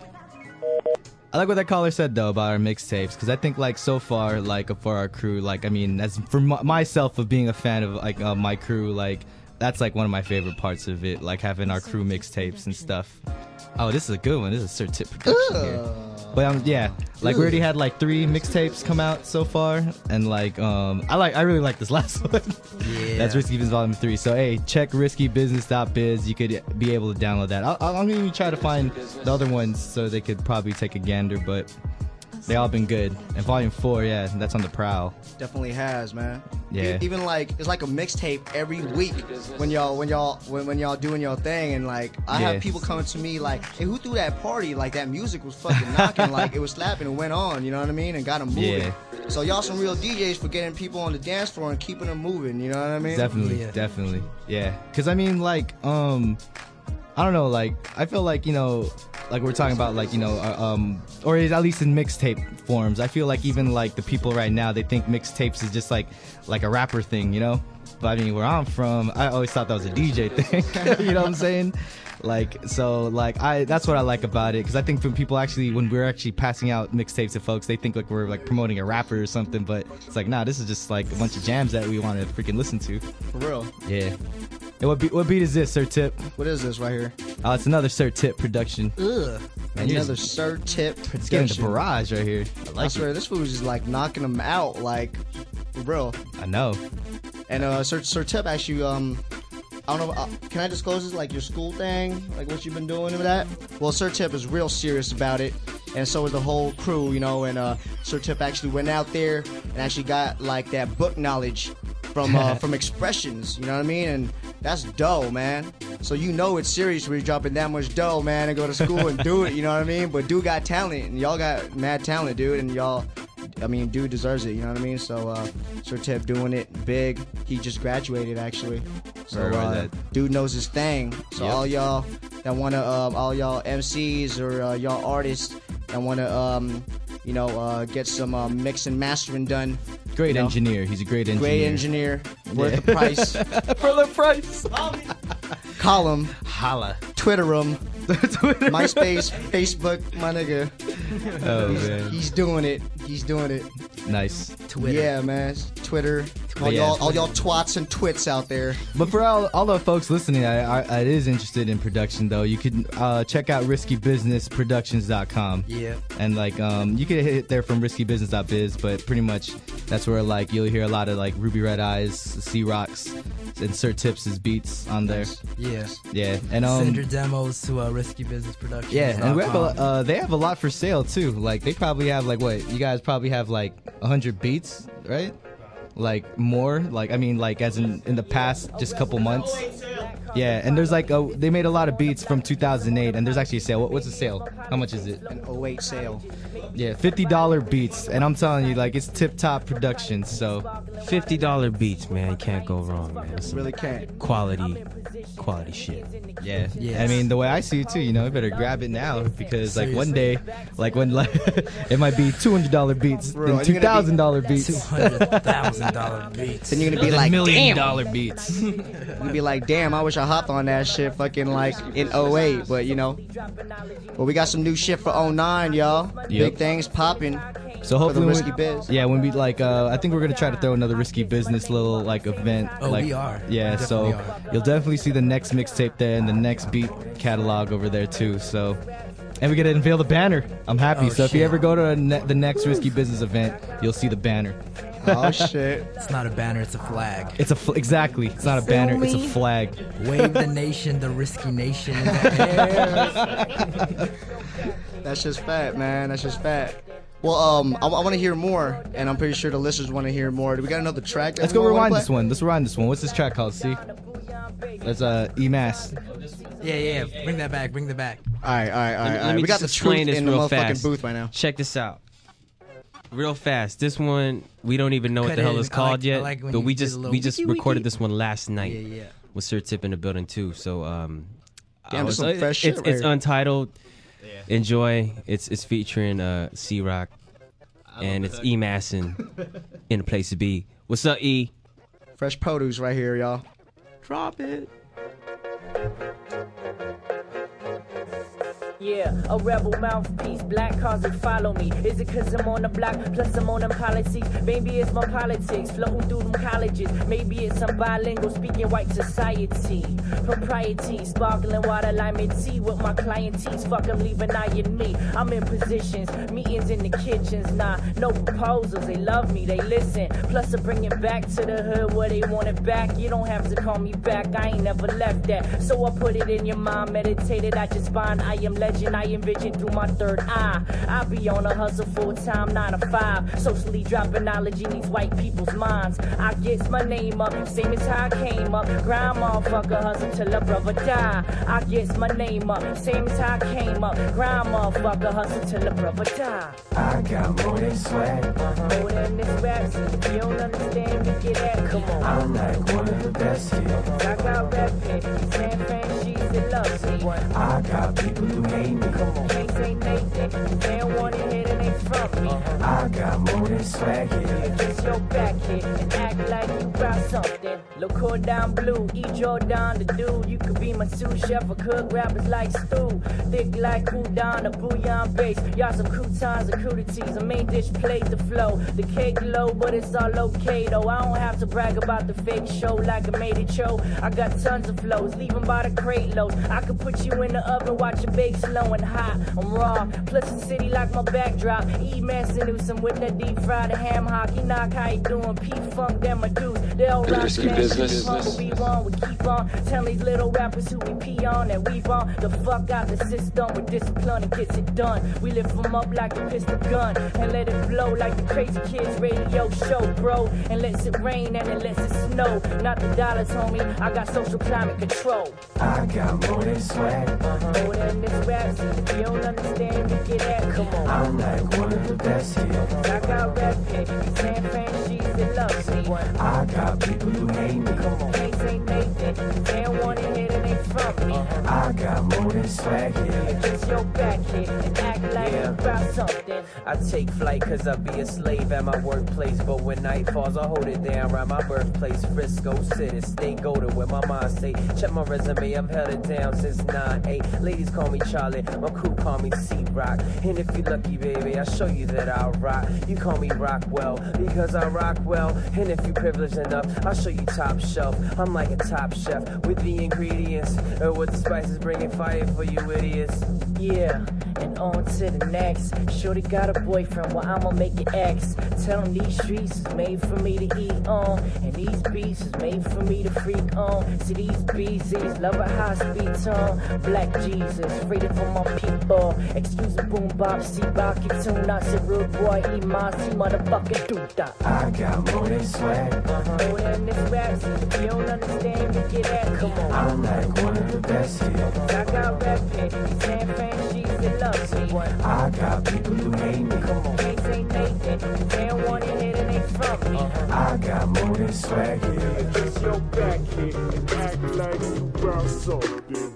[SPEAKER 14] I like what that caller said though about our mixtapes, because I think like so far, like for our crew, like I mean, as for m- myself of being a fan of like uh, my crew, like that's like one of my favorite parts of it, like having our crew mixtapes and stuff. Oh, this is a good one. This is a Sir Tip production here. But um, yeah, like we already had like three mixtapes come out so far, and like um, I like I really like this last one.
[SPEAKER 15] Yeah.
[SPEAKER 14] That's Risky Business Volume Three. So hey, check risky business dot biz. You could be able to download that. I'll, I'm gonna try to find the other ones so they could probably take a gander, but they all been good. And Volume Four, yeah, that's on the prowl.
[SPEAKER 7] Definitely has, man.
[SPEAKER 14] Yeah.
[SPEAKER 7] E- Even like it's like a mixtape every week when y'all when y'all when, when y'all doing your thing, and like I
[SPEAKER 14] Yeah.
[SPEAKER 7] have people coming to me like, hey, who threw that party? Like that music was fucking knocking, like it was slapping and went on. You know what I mean? And got them moving.
[SPEAKER 14] Yeah.
[SPEAKER 7] So y'all some real D Js for getting people on the dance floor and keeping them moving. You know what I mean?
[SPEAKER 14] Definitely,
[SPEAKER 15] Yeah.
[SPEAKER 14] definitely, yeah. Because I mean, like, um, I I don't know, like I feel like you know, like we're talking about like you know, uh, um, or at least in mixtape forms. I feel like even like the people right now, they think mixtapes is just like like a rapper thing, you know. But I mean, where I'm from, I always thought that was a D J thing. You know what I'm saying? Like, so, like, I that's what I like about it, because I think when people actually, when we're actually passing out mixtapes to folks, they think like we're like promoting a rapper or something, but it's like, nah, this is just like a bunch of jams that we want to freaking listen to.
[SPEAKER 7] For real.
[SPEAKER 14] Yeah. And what beat, what beat is this, Sir Tip?
[SPEAKER 7] What is this right here?
[SPEAKER 14] Oh, it's another Sir Tip production.
[SPEAKER 7] Ugh.
[SPEAKER 14] Man,
[SPEAKER 7] Another
[SPEAKER 14] just-
[SPEAKER 7] Sir Tip
[SPEAKER 14] It's
[SPEAKER 7] production.
[SPEAKER 14] getting the barrage right here. I
[SPEAKER 7] I
[SPEAKER 14] like
[SPEAKER 7] swear,
[SPEAKER 14] it.
[SPEAKER 7] this food was just like knocking them out, like, for real.
[SPEAKER 14] I know.
[SPEAKER 7] And uh, Sir, Sir Tip actually, um, I don't know, uh, can I disclose this, like your school thing, like what you've been doing with that? Well, Sir Tip is real serious about it, and so is the whole crew, you know. And uh, Sir Tip actually went out there and actually got like that book knowledge from uh, from Expressions, you know what I mean? And that's dough, man. So you know it's serious when you're dropping that much dough, man, and go to school and do it, you know what I mean? But dude got talent, and y'all got mad talent, dude, and y'all. I mean, dude deserves it, you know what I mean? So, uh, Sir Tip doing it big. He just graduated, actually. So,
[SPEAKER 14] Right, right,
[SPEAKER 7] uh,
[SPEAKER 14] that-
[SPEAKER 7] dude knows his thing. So,
[SPEAKER 14] Yep.
[SPEAKER 7] all y'all that want to, um, all y'all M Cs or uh, y'all artists that want to, um, you know, uh, get some uh, mix and mastering done.
[SPEAKER 14] Great
[SPEAKER 7] you know,
[SPEAKER 14] engineer. He's a great engineer.
[SPEAKER 7] Great engineer. Worth
[SPEAKER 14] Yeah.
[SPEAKER 7] the price.
[SPEAKER 14] For the price.
[SPEAKER 7] Call him.
[SPEAKER 14] Holla.
[SPEAKER 7] Twitter him. MySpace, Facebook, my nigga.
[SPEAKER 14] Oh,
[SPEAKER 7] he's,
[SPEAKER 14] man.
[SPEAKER 7] he's doing it. He's doing it.
[SPEAKER 14] Nice.
[SPEAKER 7] Yeah, man. Twitter. All
[SPEAKER 14] But yeah,
[SPEAKER 7] y'all, all y'all twats and twits out there.
[SPEAKER 14] But for all, all the folks listening, I, I, I is interested in production though. You can uh, check out risky business productions dot com.
[SPEAKER 15] Yeah.
[SPEAKER 14] And like um, you can hit it there from risky business dot biz, but pretty much that's where like you'll hear a lot of like Ruby Red Eyes, C Rocks, and Sir Tips' beats on there.
[SPEAKER 15] Yeah.
[SPEAKER 14] Yeah. And um,
[SPEAKER 15] Send your demos to uh, Risky Business Productions.
[SPEAKER 14] yeah, and we have a, uh, they have a lot for sale too. Like they probably have like what you guys probably have like a hundred beats, right? Like more, like I mean, like as in in the past just couple months. Yeah, and there's like a, they made a lot of beats from two thousand eight, and there's actually a sale. What, what's the sale? How much is it?
[SPEAKER 7] An oh eight sale.
[SPEAKER 14] Yeah, fifty dollar beats, and I'm telling you, like it's tip top production. So
[SPEAKER 13] fifty dollar beats, man. You can't go wrong, man. It's
[SPEAKER 7] really can't.
[SPEAKER 13] Quality, quality shit.
[SPEAKER 14] Yeah, I mean the way I see it too, you know, you better grab it now because like one day, like when like it might be two hundred dollar beats,
[SPEAKER 7] Bro,
[SPEAKER 14] then
[SPEAKER 7] you're
[SPEAKER 14] two
[SPEAKER 7] gonna be-
[SPEAKER 14] thousand dollar beats,
[SPEAKER 15] two hundred thousand dollar beats.
[SPEAKER 7] Then you're gonna be
[SPEAKER 14] Then
[SPEAKER 7] like,
[SPEAKER 14] million
[SPEAKER 7] damn.
[SPEAKER 14] dollar beats.
[SPEAKER 7] You're gonna be like, damn, I wish I hopped on that shit fucking like in oh eight, but you know. Well, we got some new shit for oh nine, y'all. Big things popping.
[SPEAKER 14] So
[SPEAKER 7] for
[SPEAKER 14] hopefully,
[SPEAKER 7] the Risky
[SPEAKER 14] when,
[SPEAKER 7] Biz.
[SPEAKER 14] yeah, when we like, uh, I think we're gonna try to throw another Risky Business little like event.
[SPEAKER 15] Oh,
[SPEAKER 14] like,
[SPEAKER 15] we are.
[SPEAKER 14] Yeah,
[SPEAKER 15] We
[SPEAKER 14] so
[SPEAKER 15] definitely are.
[SPEAKER 14] you'll definitely see the next mixtape there and the next beat catalog over there too. So, and we gotta unveil the banner. I'm happy.
[SPEAKER 15] Oh,
[SPEAKER 14] so if you
[SPEAKER 15] shit.
[SPEAKER 14] ever go to a ne- the next Risky Business event, you'll see the banner.
[SPEAKER 7] Oh shit!
[SPEAKER 15] It's not a banner, it's a flag.
[SPEAKER 14] It's a fl- exactly. It's not a banner. It's a flag.
[SPEAKER 15] Wave the nation, the risky nation in the air.
[SPEAKER 7] That's just fat, man. That's just fat. Well, um, I, I want to hear more, and I'm pretty sure the listeners want to hear more. Do we got another track? that
[SPEAKER 14] Let's
[SPEAKER 7] we
[SPEAKER 14] go
[SPEAKER 7] wanna
[SPEAKER 14] rewind
[SPEAKER 7] play?
[SPEAKER 14] this one. Let's rewind this one. What's this track called? See? Let's uh E-Mass.
[SPEAKER 15] Yeah, yeah, yeah. Bring that back, bring that back.
[SPEAKER 7] All right, all right, all
[SPEAKER 13] Let me-
[SPEAKER 7] right.
[SPEAKER 13] let me
[SPEAKER 7] We got
[SPEAKER 13] just
[SPEAKER 7] the truth
[SPEAKER 13] explain this
[SPEAKER 7] in the
[SPEAKER 13] real
[SPEAKER 7] motherfucking
[SPEAKER 13] fast.
[SPEAKER 7] booth right now.
[SPEAKER 13] Check this out. Real fast. This one we don't even know what
[SPEAKER 15] Cut
[SPEAKER 13] the hell
[SPEAKER 15] in.
[SPEAKER 13] it's
[SPEAKER 15] I
[SPEAKER 13] called
[SPEAKER 15] like- I
[SPEAKER 13] yet.
[SPEAKER 15] like when
[SPEAKER 13] but
[SPEAKER 15] you
[SPEAKER 13] we
[SPEAKER 15] did a
[SPEAKER 13] just
[SPEAKER 15] little
[SPEAKER 13] we just
[SPEAKER 15] wiki wiki.
[SPEAKER 13] recorded this one last night.
[SPEAKER 15] Yeah, yeah.
[SPEAKER 13] With Sir Tip in the building too. So um,
[SPEAKER 7] Damn,
[SPEAKER 13] I
[SPEAKER 7] this
[SPEAKER 13] was-
[SPEAKER 7] some fresh
[SPEAKER 13] it's,
[SPEAKER 7] shit
[SPEAKER 13] it's
[SPEAKER 7] right here.
[SPEAKER 13] untitled. Enjoy. It's it's featuring uh C Rock, and it's E Massin in the place to be. What's up, E?
[SPEAKER 7] Fresh produce right here, y'all.
[SPEAKER 13] Drop it.
[SPEAKER 17] Yeah, a rebel mouthpiece, black cars that follow me. Is it cause I'm on the block, plus I'm on them policies? Maybe it's my politics, floating through them colleges. Maybe it's some bilingual, speaking white society. Propriety, sparkling water, lime and tea with my clientees. Fuck, I'm leaving eyeing me. I'm in positions, meetings in the kitchens. Nah, no proposals, they love me, they listen. Plus I bring it back to the hood where they want it back. You don't have to call me back, I ain't never left that. So I put it in your mind, meditated at your spine. I am legend, I envision through my third eye. I be on a hustle full time, nine to five. Socially dropping knowledge in these white people's minds. I guess my name up, same as how I came up. Grind motherfucker, hustle till a brother die. I guess my name up, same as how I came up. Grind motherfucker, hustle till a brother die.
[SPEAKER 9] I got more than swag.
[SPEAKER 17] More than this rap shit. If you don't understand me, get that, come on.
[SPEAKER 9] I'm like one of the best here.
[SPEAKER 17] I got rap in San Francisco. that loves me.
[SPEAKER 9] I got people who hate me.
[SPEAKER 17] Come on. Can't say Nathan. They don't want to hear it ain't from me.
[SPEAKER 9] I got more than swag here.
[SPEAKER 17] Against your back here and act like you got something. Look her down blue, eat your down the dude. You could be my sous chef or cook rappers like stew. Thick like udon, a bouillon base. Y'all some croutons and crudities. A main dish played the flow. The cake low, but it's all okay though. I don't have to brag about the fake show like I made it show. I got tons of flows, leave them by the crate loads. I could put you in the oven, watch it bake slow and hot. I'm raw, plus the city like my backdrop. E-Mass and some with that deep fried ham hock. You knock how you doing? P-Funk, them my dudes. They all rock
[SPEAKER 10] Risky
[SPEAKER 17] that
[SPEAKER 10] business.
[SPEAKER 17] shit. We want, we keep on. Tell these little rappers who we pee on that weave on. The fuck out the system with discipline and gets it done. We lift them up like a pistol gun and let it blow like the Crazy Kids radio show, bro. And lets it rain and it lets it snow. Not the dollars, homie. I got social climate control.
[SPEAKER 9] I got more than swag.
[SPEAKER 17] Uh-huh. More than this rap scene. If you don't understand, you get that. Come on.
[SPEAKER 9] I'm like one of the best here.
[SPEAKER 17] I got rap here. San Fran, she's that loves me.
[SPEAKER 9] I got people who hate me.
[SPEAKER 17] Come on. Can't say Nathan. They don't want to hear it ain't from me.
[SPEAKER 9] I got more than swag here.
[SPEAKER 17] Against your back here and act like you got something.
[SPEAKER 18] I take flight cause I be a slave at my workplace. But when night falls, I hold it down around my birthplace. Frisco City, stay golden where my mind stay. Check my resume, I've held it down since nine eight. Ladies call me Charlie, my crew call me C-Rock. And if you lucky, baby, I'll show you that I rock. You call me Rockwell because I rock well. And if you privileged enough, I'll show you top shelf. I'm like a top chef with the ingredients. Or with the spices bringing fire for you idiots.
[SPEAKER 17] Yeah, and on to the next. Shorty got a boyfriend, well I'ma make it X. Tell him these streets is made for me to eat on, and these beats is made for me to freak on. See these beezies, love a high speed tone. Black Jesus, freedom for my people. Excuse the boom bop, see bop, keep tune out. Say real boy, eat my, see motherfucking do that.
[SPEAKER 9] I got more than swag.
[SPEAKER 17] Uh-huh. More than this rap scene. If you don't understand, you get that. Come on.
[SPEAKER 9] I'm like one of the best here.
[SPEAKER 17] I got rap here, San Fran, she's that loves me.
[SPEAKER 9] I got people who hate me.
[SPEAKER 17] Come on. Can't say Nathan. They don't want to hear it ain't from me.
[SPEAKER 9] I got more than swag here.
[SPEAKER 2] Against your back here and act like you got something.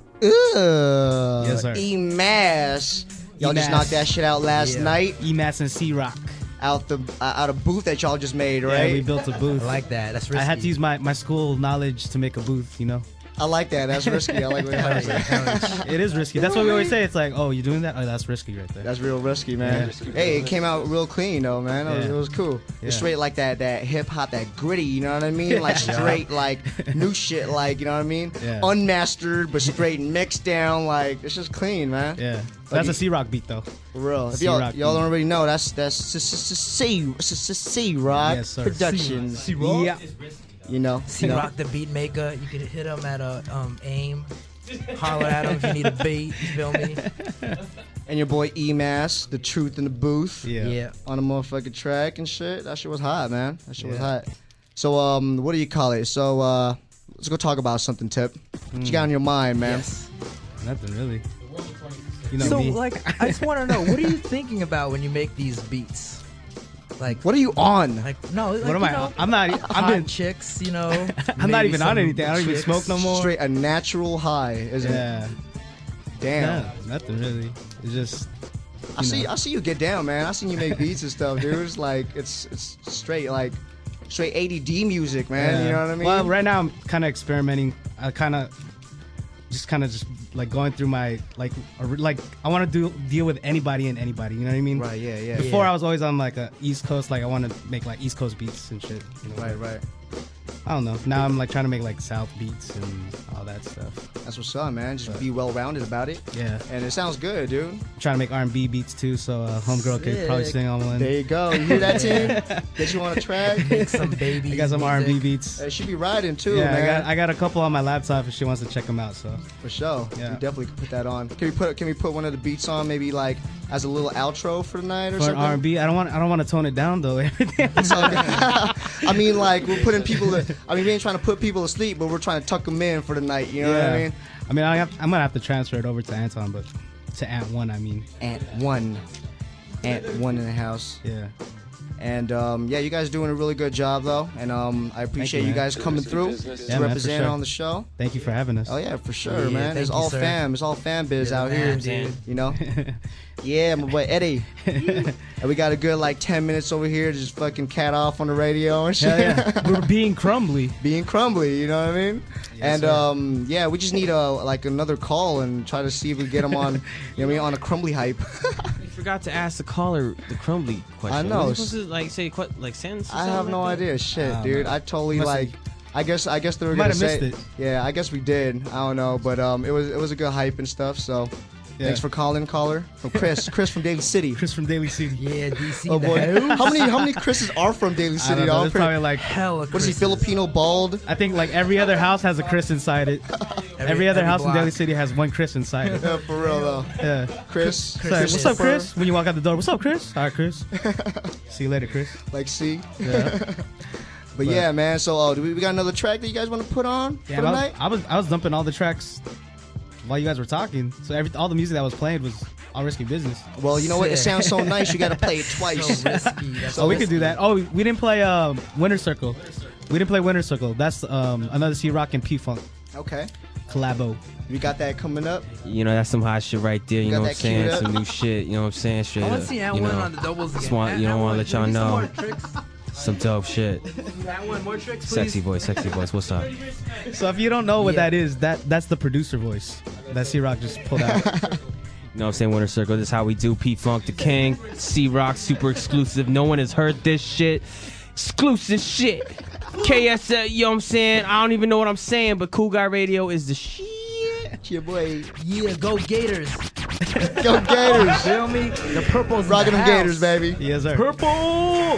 [SPEAKER 7] Ugh.
[SPEAKER 8] Yes, sir.
[SPEAKER 7] E-Mass. Y'all just
[SPEAKER 8] E-Mass.
[SPEAKER 7] knocked that shit out last
[SPEAKER 8] Yeah.
[SPEAKER 7] night.
[SPEAKER 8] E-Mass and C-Rock.
[SPEAKER 7] Out the uh, out of booth that y'all just made, right?
[SPEAKER 8] Yeah, we built a booth.
[SPEAKER 15] I like that. That's
[SPEAKER 8] I had
[SPEAKER 15] risky.
[SPEAKER 8] to use my, my school knowledge to make a booth, you know?
[SPEAKER 7] I like that. That's risky. I like what you're saying.
[SPEAKER 8] It is risky. That's what we always say. It's like, oh, you're doing that? Oh, that's risky right there.
[SPEAKER 7] That's real risky, man.
[SPEAKER 8] Yeah.
[SPEAKER 7] Hey, it came out real clean though, man. It was,
[SPEAKER 8] Yeah.
[SPEAKER 7] it was cool.
[SPEAKER 8] Yeah.
[SPEAKER 7] It's straight like that, that hip hop, that gritty. You know what I mean? Like
[SPEAKER 8] Yeah.
[SPEAKER 7] straight, like new shit. Like you know what I mean?
[SPEAKER 8] Yeah.
[SPEAKER 7] Unmastered, but straight mixed down. Like it's just clean, man.
[SPEAKER 8] Yeah.
[SPEAKER 7] Like
[SPEAKER 8] That's
[SPEAKER 7] you-
[SPEAKER 8] a C-Rock beat, though.
[SPEAKER 7] For real. If y'all,
[SPEAKER 8] C-Rock
[SPEAKER 7] y'all
[SPEAKER 8] beat.
[SPEAKER 7] don't already know, that's that's C C-Rock
[SPEAKER 8] Yes, sir.
[SPEAKER 7] Productions.
[SPEAKER 15] C-Rock?
[SPEAKER 8] Yeah.
[SPEAKER 7] You know, you know.
[SPEAKER 15] C-Rock the beat maker. You could hit him at a um, aim. Holler at him if you need a beat. You feel me?
[SPEAKER 7] And your boy E-Mass, the truth in the booth.
[SPEAKER 8] Yeah.
[SPEAKER 15] Yeah.
[SPEAKER 7] On a motherfucking track and shit. That shit was hot, man. That shit was
[SPEAKER 8] Yeah.
[SPEAKER 7] hot. So, um, what do you call it? So, uh, let's go talk about something, Tip. What you got on your mind, man?
[SPEAKER 15] Yes.
[SPEAKER 8] Nothing really. You know
[SPEAKER 15] So,
[SPEAKER 8] me.
[SPEAKER 15] like, I just want to know, what are you thinking about when you make these beats? Like,
[SPEAKER 7] What are you on?
[SPEAKER 15] like no, like,
[SPEAKER 8] What am
[SPEAKER 15] you
[SPEAKER 8] I?
[SPEAKER 15] know,
[SPEAKER 8] I'm not. I'm
[SPEAKER 15] hot
[SPEAKER 8] been,
[SPEAKER 15] chicks, you know.
[SPEAKER 8] I'm not
[SPEAKER 15] maybe
[SPEAKER 8] even on
[SPEAKER 15] some
[SPEAKER 8] anything. I don't even
[SPEAKER 15] chicks.
[SPEAKER 8] smoke no more.
[SPEAKER 7] Straight a natural high, isn't
[SPEAKER 8] Yeah.
[SPEAKER 7] it? Damn.
[SPEAKER 8] Yeah, nothing really. It's just.
[SPEAKER 7] I
[SPEAKER 8] you
[SPEAKER 7] see.
[SPEAKER 8] know.
[SPEAKER 7] I see you get down, man. I seen you make beats and stuff, dude. It's like it's it's straight like straight A D D music, man.
[SPEAKER 8] Yeah.
[SPEAKER 7] You know what I mean?
[SPEAKER 8] Well, right now I'm kind of experimenting. I kind of just kind of just like going through my like a, like I want to do deal with anybody and anybody. You know what I mean?
[SPEAKER 7] Right. Yeah. Yeah.
[SPEAKER 8] Before
[SPEAKER 15] Yeah.
[SPEAKER 8] I was always on like a East Coast. Like I want to make like East Coast beats and shit. You know?
[SPEAKER 7] Right. Right.
[SPEAKER 8] I don't know. Now I'm like trying to make like South beats and all that stuff.
[SPEAKER 7] That's what's up, man. Just be well rounded about it.
[SPEAKER 8] Yeah.
[SPEAKER 7] And it sounds good, dude.
[SPEAKER 8] I'm trying to make R and B beats too, so uh, homegirl could probably
[SPEAKER 15] Sick.
[SPEAKER 8] sing on one.
[SPEAKER 7] There you go. You hear that, team? Get you on a track.
[SPEAKER 15] Make some baby.
[SPEAKER 8] I got some R and B
[SPEAKER 15] music.
[SPEAKER 8] beats.
[SPEAKER 7] It should be riding too,
[SPEAKER 8] Yeah,
[SPEAKER 7] man.
[SPEAKER 8] I got I got a couple on my laptop if she wants to check them out. So
[SPEAKER 7] For sure.
[SPEAKER 8] Yeah.
[SPEAKER 7] We definitely could put that on. Can we put Can we put one of the beats on, maybe like as a little outro for the night or
[SPEAKER 8] for an
[SPEAKER 7] something?
[SPEAKER 8] R and B, I don't want I don't want to tone it down though. Everything.
[SPEAKER 7] It's okay. I mean, like we're putting people. To, I mean, we ain't trying to put people to sleep, but we're trying to tuck them in for the night. You know what I mean?
[SPEAKER 8] I mean, I have, I'm gonna have to transfer it over to Anton, but to Ant One, I mean.
[SPEAKER 7] Ant one, Ant one in the house.
[SPEAKER 8] Yeah.
[SPEAKER 7] And um, yeah, you guys doing a really good job though, and um, I appreciate
[SPEAKER 8] you,
[SPEAKER 7] you,
[SPEAKER 8] man.
[SPEAKER 7] guys coming through
[SPEAKER 8] Yeah,
[SPEAKER 7] to
[SPEAKER 8] man, for
[SPEAKER 7] represent
[SPEAKER 8] sure.
[SPEAKER 7] on the show.
[SPEAKER 8] Thank you for having us.
[SPEAKER 7] Oh yeah, for sure,
[SPEAKER 8] Yeah,
[SPEAKER 7] man.
[SPEAKER 8] thank
[SPEAKER 7] It's
[SPEAKER 8] you,
[SPEAKER 7] all
[SPEAKER 8] sir.
[SPEAKER 7] fam. It's all fan biz
[SPEAKER 8] You're
[SPEAKER 7] out
[SPEAKER 8] the
[SPEAKER 7] here,
[SPEAKER 8] man, dude.
[SPEAKER 7] You know. Yeah, my boy Eddie. And we got a good like ten minutes over here to just fucking cat off on the radio and shit.
[SPEAKER 8] Hell yeah. We're being crumbly.
[SPEAKER 7] Being crumbly, you know what I mean?
[SPEAKER 8] Yes,
[SPEAKER 7] and
[SPEAKER 8] sir.
[SPEAKER 7] um, yeah, we just need a like another call and try to see if we get them on, you know what I mean, on a crumbly hype.
[SPEAKER 13] We forgot to ask the caller the crumbly question.
[SPEAKER 7] I know.
[SPEAKER 13] Was he supposed to like say qu- like sentence? or
[SPEAKER 7] I
[SPEAKER 13] something
[SPEAKER 7] have
[SPEAKER 13] like
[SPEAKER 7] no
[SPEAKER 13] that?
[SPEAKER 7] idea, shit,
[SPEAKER 13] Oh,
[SPEAKER 7] dude.
[SPEAKER 13] man.
[SPEAKER 7] I totally
[SPEAKER 13] Must
[SPEAKER 7] like.
[SPEAKER 13] have-
[SPEAKER 7] I guess I guess they were
[SPEAKER 8] You might
[SPEAKER 7] gonna
[SPEAKER 8] have
[SPEAKER 7] say.
[SPEAKER 8] missed it.
[SPEAKER 7] Yeah, I guess we did. I don't know, but um, it was it was a good hype and stuff. So,
[SPEAKER 8] Yeah.
[SPEAKER 7] thanks for calling, caller. From Chris, Chris from Daly City.
[SPEAKER 8] Chris from Daly City.
[SPEAKER 15] Yeah, D C.
[SPEAKER 7] Oh
[SPEAKER 15] the
[SPEAKER 7] boy,
[SPEAKER 15] house.
[SPEAKER 7] how many how many Chris's are from Daly
[SPEAKER 8] I
[SPEAKER 7] City?
[SPEAKER 8] don't know.
[SPEAKER 7] dog?
[SPEAKER 8] There's probably like
[SPEAKER 15] hella.
[SPEAKER 7] What is he, Filipino bald?
[SPEAKER 8] I think like every other house has a Chris inside it. Every, other
[SPEAKER 15] every
[SPEAKER 8] house
[SPEAKER 15] block.
[SPEAKER 8] in Daly City has one Chris inside it.
[SPEAKER 7] Yeah, for real though.
[SPEAKER 8] Yeah.
[SPEAKER 7] Chris,
[SPEAKER 8] Sorry, what's up,
[SPEAKER 7] Christopher.
[SPEAKER 8] Chris? When you walk out the door, what's up, Chris? All right, Chris. See you later, Chris.
[SPEAKER 7] Like, see.
[SPEAKER 8] Yeah.
[SPEAKER 7] But,
[SPEAKER 8] But-
[SPEAKER 7] yeah, man. So, uh, do we, we got another track that you guys want to put on
[SPEAKER 8] Yeah,
[SPEAKER 7] for
[SPEAKER 8] I
[SPEAKER 7] tonight?
[SPEAKER 8] was, I was I was dumping all the tracks while you guys were talking. So every all the music that was played was all risky business.
[SPEAKER 7] Well, you know what? It sounds so nice. You got to play it twice.
[SPEAKER 15] So risky. That's
[SPEAKER 8] Oh, we could do that. Oh, we, we didn't play um, Winter Circle. We didn't play Winter Circle. That's um, another C Rock and P Funk
[SPEAKER 7] Okay.
[SPEAKER 8] collabo.
[SPEAKER 7] We got that coming up.
[SPEAKER 13] You know, that's some hot shit right there. You,
[SPEAKER 7] You
[SPEAKER 13] know
[SPEAKER 7] got
[SPEAKER 13] what I'm
[SPEAKER 7] that
[SPEAKER 13] saying?
[SPEAKER 7] queued up?
[SPEAKER 13] Some new shit. You know what I'm saying? Straight
[SPEAKER 15] I
[SPEAKER 13] up.
[SPEAKER 15] want to see
[SPEAKER 13] you
[SPEAKER 15] Ant one
[SPEAKER 13] know.
[SPEAKER 15] on the doubles again.
[SPEAKER 13] Just want, you know, want to let y'all know some dope shit.
[SPEAKER 15] That one, more tricks, please.
[SPEAKER 13] Sexy voice, sexy voice. What's up?
[SPEAKER 8] So if you don't know what
[SPEAKER 15] Yeah.
[SPEAKER 8] that is, that that's the producer voice that C Rock just pulled out.
[SPEAKER 13] You know what I'm saying? Winter Circle. This is how we do. P Funk, the King, C Rock, super exclusive. No one has heard this shit. Exclusive shit. K S L, you know what I'm saying? I don't even know what I'm saying, but Cool Guy Radio is the shit.
[SPEAKER 7] Your boy.
[SPEAKER 15] Yeah, go Gators.
[SPEAKER 7] Go Gators.
[SPEAKER 15] Feel me? The purple's in
[SPEAKER 7] Rocking
[SPEAKER 15] the
[SPEAKER 7] them
[SPEAKER 15] house.
[SPEAKER 7] Gators, baby.
[SPEAKER 8] Yes, sir.
[SPEAKER 13] Purple!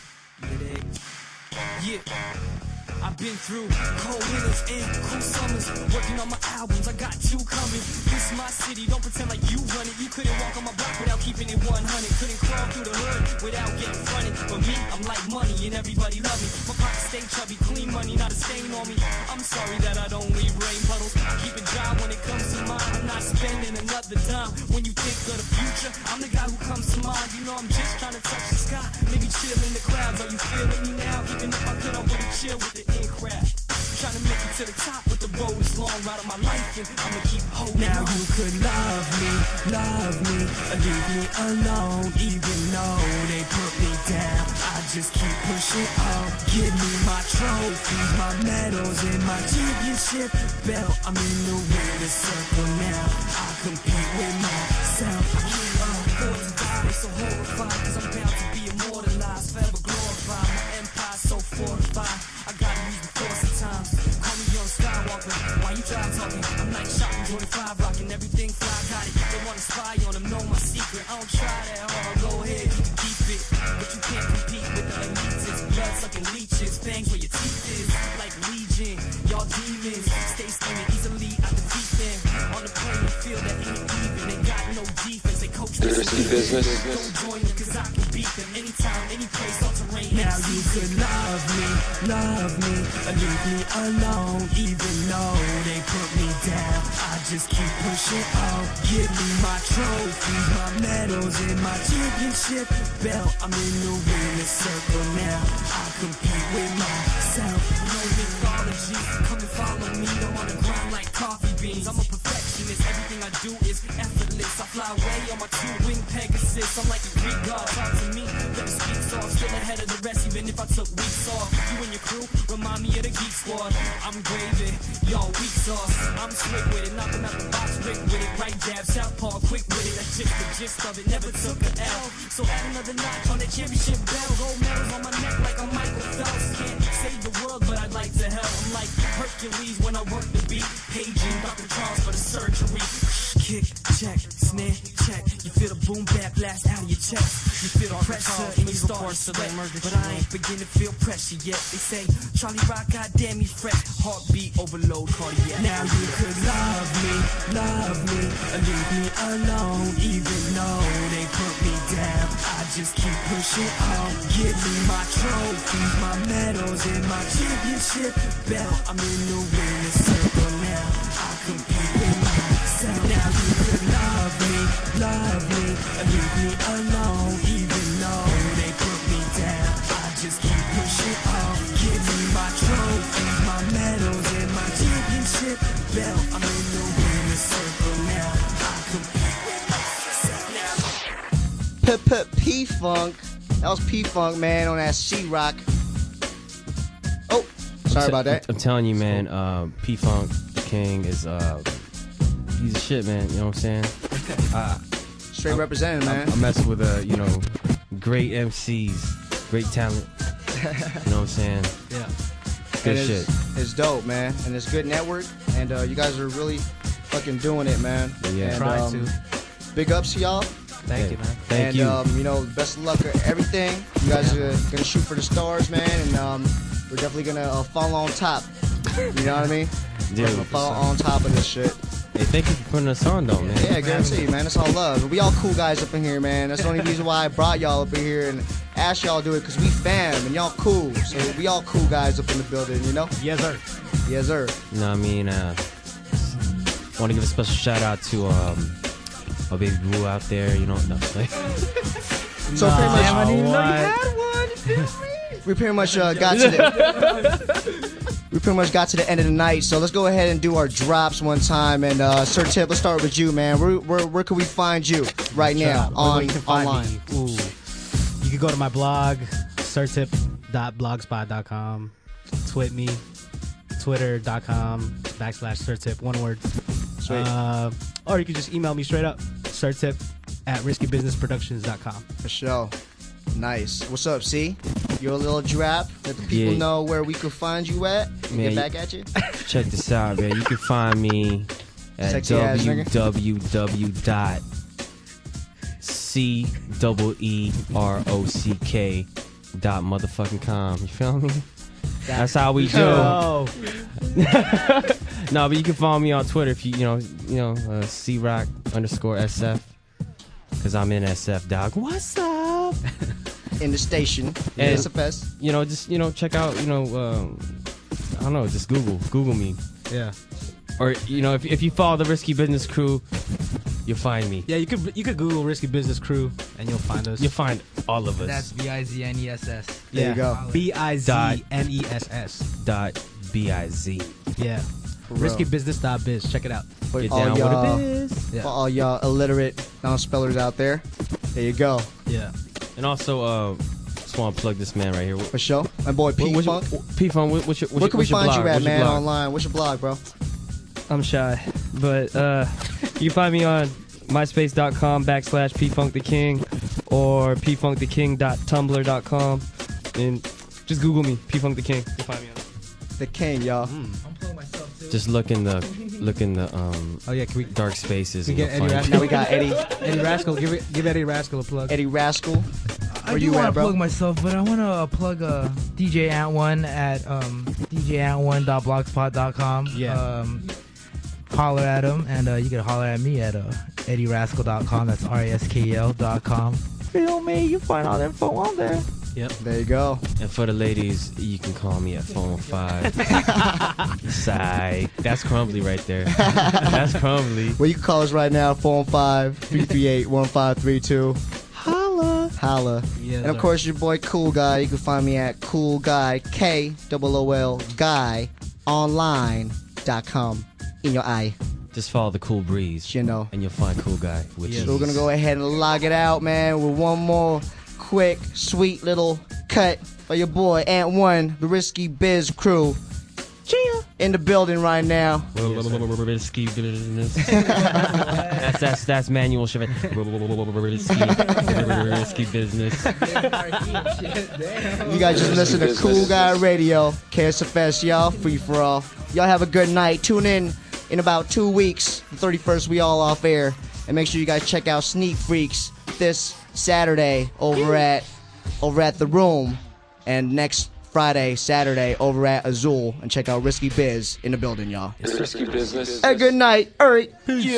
[SPEAKER 9] Yeah. I've been through cold winters and cool summers, working on my albums. I got two coming. This is my city. Don't pretend like you run it. You couldn't walk on my block without keeping it one hundred. Couldn't crawl through the hood without getting fronted. But me, I'm like money and everybody love me. My pockets stay chubby, clean money, not a stain on me. I'm sorry that I don't leave rain puddles. I keep it dry when it comes to mine. I'm not spending another dime. When you think of the future, I'm the guy who comes to mind. You know I'm just trying to touch the sky, maybe chill in the clouds. Are you feeling me now? Even if I could, I wouldn't chill with the in crowd. Trying to make it to the top, but the road is long. Ride of my life, and I'ma keep holding
[SPEAKER 4] Now
[SPEAKER 9] on.
[SPEAKER 4] you could love me, love me, or leave me alone, even though they put me down. I just keep pushing on. Give me my trophies, my medals, and my championship belt. I'm in the winner's circle now. I compete with myself.
[SPEAKER 9] I can't afford to die, so horrified, cause I'm bound to be immortalized, forever glorified. My empire so fortified, I gotta use the force of times. Call me young Skywalker, why you try talking? I'm like shopping, twenty-five, rocking everything fly, got it. They wanna spy on them, know my secret. I don't try that hard, go ahead, you can keep it. But you can't compete with the elites, blood sucking leeches, fangs where your teeth is. Like Legion, y'all demons, stay scheming easily, I defeat them. On the playing field that ain't even, they got no defense, they coach me.
[SPEAKER 10] Risky business.
[SPEAKER 9] Don't join them, cause I can beat them anytime, any place, all terrain.
[SPEAKER 4] Now you could love me, love me, or leave me alone, even though they put me down. I just keep pushing on. Give me my trophies, my medals, and my championship belt. I'm in the winner's circle now. I compete with myself.
[SPEAKER 9] No mythology, come and follow me. I'm on the ground like coffee beans. I'm a perfectionist, everything I do is effortless. I fly away on my two-wing Pegasus. I'm like a Greek god, talk to me. Never speak soft, still ahead of the rest, even if I took weeks off. You and your crew remind me of the Geek Squad. I'm gravy, y'all weak sauce. I'm slick with it, knocking out the box, quick with it. Right jab, southpaw, quick with it. That's just the gist of it, never took a L. So add another notch on that championship bell. Gold medals on my neck like I'm Michael Phelps. Can't save the world, but I'd like to help. I'm like Hercules when I work the beat. Paging Doctor Charles for the surgery. Kick, check, snare, check. You feel the boom bap blast out of your chest. You feel the pressure and you start to sweat. But I ain't beginning to feel pressure yet. They say, Charlie Rock, goddamn you fret. Heartbeat overload, cardiac.
[SPEAKER 4] Now you could love me, love me, or leave me alone, even though they put me down. I just keep pushing on. Give me my trophies, my medals, and my championship belt. I'm in the winner's circle now. I compete with myself. Now you could love me, love me, or leave me alone, even though they put me down.
[SPEAKER 7] P P P Funk. That was P Funk, man, on that C Rock. Oh, sorry
[SPEAKER 13] I'm
[SPEAKER 7] about that.
[SPEAKER 13] I'm telling you, man. Uh, P Funk the King is uh, he's a shit, man. You know what I'm saying? Uh,
[SPEAKER 7] Straight
[SPEAKER 13] I'm,
[SPEAKER 7] representing, man.
[SPEAKER 13] I'm, I'm messing with uh, you know, great M Cs, great talent. You know what I'm saying?
[SPEAKER 8] Yeah.
[SPEAKER 13] Good
[SPEAKER 7] And
[SPEAKER 13] shit.
[SPEAKER 7] it's, it's dope, man, and it's good network, and uh, you guys are really fucking doing it, man.
[SPEAKER 13] Yeah.
[SPEAKER 7] And,
[SPEAKER 8] Trying
[SPEAKER 7] um,
[SPEAKER 8] to.
[SPEAKER 7] Big ups to y'all.
[SPEAKER 8] Thank
[SPEAKER 13] Hey,
[SPEAKER 8] you, man.
[SPEAKER 13] Thank
[SPEAKER 7] and,
[SPEAKER 13] you.
[SPEAKER 7] um, you know, best of luck at everything. You guys are gonna shoot for the stars, man, and um, we're definitely gonna uh, fall on top. You know what I mean?
[SPEAKER 13] Dude,
[SPEAKER 7] We're gonna fall on top of this shit.
[SPEAKER 13] Hey, thank you for putting us on, though, man.
[SPEAKER 7] Yeah, guarantee, man. It's all love. We all cool guys up in here, man. That's the only reason why I brought y'all up in here and asked y'all to do it, because we fam and y'all cool. So we all cool guys up in the building, you know?
[SPEAKER 8] Yes, sir.
[SPEAKER 7] Yes, sir.
[SPEAKER 13] You know what I mean? Uh, want to give a special shout out to um, our baby boo out there. You know, no, like,
[SPEAKER 7] So pretty much,
[SPEAKER 8] Damn, I didn't even know you
[SPEAKER 7] had we pretty much uh, got to the we pretty much got to the end of the night. So let's go ahead and do our drops one time. And uh, Sir Tip, let's start with you, man. Where where, where can we find you right now
[SPEAKER 8] Where
[SPEAKER 7] on
[SPEAKER 8] you can find
[SPEAKER 7] online?
[SPEAKER 8] me. Ooh. You can go to my blog, sirtip dot blogspot dot com, tweet me, twitter.com backslash sirtip, one word.
[SPEAKER 7] Sweet.
[SPEAKER 8] Uh, or you can just email me straight up, sirtip at risky business productions dot com.
[SPEAKER 7] For sure. Nice. What's up, C? Your little drop. Let the people
[SPEAKER 13] Yeah.
[SPEAKER 7] know where we can find you at.
[SPEAKER 13] Man,
[SPEAKER 7] Get
[SPEAKER 13] you-
[SPEAKER 7] back at you.
[SPEAKER 13] check this out, man. You can find me at
[SPEAKER 7] Sexy ass nigga.
[SPEAKER 13] w w w dot c double e r o c k dot motherfucking com. You feel me? That's how we do.
[SPEAKER 8] Oh.
[SPEAKER 13] No, but you can follow me on Twitter if you, you know, you know, uh, C Rock underscore S F, because I'm in S F, dog. What's up?
[SPEAKER 7] In the station.
[SPEAKER 13] And,
[SPEAKER 7] S F S.
[SPEAKER 13] You know, just, you know, check out, you know, um, I don't know, just Google, Google me.
[SPEAKER 8] Yeah.
[SPEAKER 13] Or, you know, if, if you follow the Risky Business Crew, you'll find me.
[SPEAKER 8] Yeah, you could you could Google Risky Business Crew and you'll find us.
[SPEAKER 13] You'll find all of us.
[SPEAKER 15] That's B I Z N E S S.
[SPEAKER 7] There
[SPEAKER 8] yeah.
[SPEAKER 7] you go.
[SPEAKER 8] B I Z N E S S.
[SPEAKER 13] Dot B I Z.
[SPEAKER 8] Yeah.
[SPEAKER 7] real.
[SPEAKER 8] risky business dot biz. Check it out.
[SPEAKER 7] For
[SPEAKER 13] Get
[SPEAKER 7] all
[SPEAKER 13] down with
[SPEAKER 7] y'all,
[SPEAKER 13] it is.
[SPEAKER 8] Yeah.
[SPEAKER 7] for all y'all illiterate non-spellers out there, there you go.
[SPEAKER 8] Yeah.
[SPEAKER 13] And also, uh, just want to plug this man right here.
[SPEAKER 7] For sure. My boy P
[SPEAKER 13] What-
[SPEAKER 7] Funk.
[SPEAKER 13] what's your- P Funk, what- what's your, what's
[SPEAKER 7] Where can we
[SPEAKER 13] your, what's your
[SPEAKER 7] find
[SPEAKER 13] blog?
[SPEAKER 7] you at,
[SPEAKER 13] What's your
[SPEAKER 7] man,
[SPEAKER 13] blog?
[SPEAKER 7] online? What's your blog, bro?
[SPEAKER 19] I'm shy, but uh, you can find me on myspace.com backslash pfunktheking or pfunktheking dot tumblr dot com, and just Google me, pfunktheking. You'll find me on it.
[SPEAKER 7] The king, y'all.
[SPEAKER 13] Just look in the, look in the, um,
[SPEAKER 8] Oh yeah, can we
[SPEAKER 13] dark spaces.
[SPEAKER 8] Can we
[SPEAKER 13] and
[SPEAKER 8] get
[SPEAKER 13] you'll
[SPEAKER 8] Eddie
[SPEAKER 13] find
[SPEAKER 8] Rascal?
[SPEAKER 7] Now we got Eddie.
[SPEAKER 8] Eddie Rascal. Give it, give Eddie Rascal a plug.
[SPEAKER 7] Eddie Rascal.
[SPEAKER 15] I
[SPEAKER 7] Where
[SPEAKER 15] do
[SPEAKER 7] you
[SPEAKER 15] want
[SPEAKER 7] at,
[SPEAKER 15] to
[SPEAKER 7] bro?
[SPEAKER 15] plug myself, but I want to uh, plug uh, D J Ant one at um, d j ant one dot blogspot dot com.
[SPEAKER 8] Yeah.
[SPEAKER 15] Um, holler at him, and uh, you can holler at me at uh, eddie rascal dot com. That's R A S K E L dot com. Feel me? You find all the info on there.
[SPEAKER 8] Yep.
[SPEAKER 7] There you go.
[SPEAKER 13] And for the ladies, you can call me at phone five. Sigh. That's Crumbly right there. That's Crumbly.
[SPEAKER 7] Well, you can call us right now, four one five, three three eight, one five three two.
[SPEAKER 8] Holla.
[SPEAKER 7] Holla.
[SPEAKER 8] Yes,
[SPEAKER 7] And of
[SPEAKER 8] sir.
[SPEAKER 7] course, your boy Cool Guy. You can find me at Cool Guy, K O O L, Guy, online dot com. In your eye.
[SPEAKER 13] Just follow the Cool Breeze.
[SPEAKER 7] You know.
[SPEAKER 13] And you'll find Cool Guy. With
[SPEAKER 7] So we're going to go ahead and log it out, man, with one more quick, sweet little cut for your boy, Ant One, the Risky Biz crew. Chia. In the building right now.
[SPEAKER 13] Risky business. that's that's that's manual shit. Risky, risky business.
[SPEAKER 7] You guys just listen to Cool Guy Radio, K S F S, y'all. Free for all. Y'all have a good night. Tune in in about two weeks. The thirty-first, we all off air. And make sure you guys check out Sneak Freaks this Saturday over at over at The Room. And next Friday, Saturday over at Azul. And check out Risky Biz in the building, y'all.
[SPEAKER 10] It's risky business.
[SPEAKER 7] Hey, good night. All right.
[SPEAKER 10] Yeah.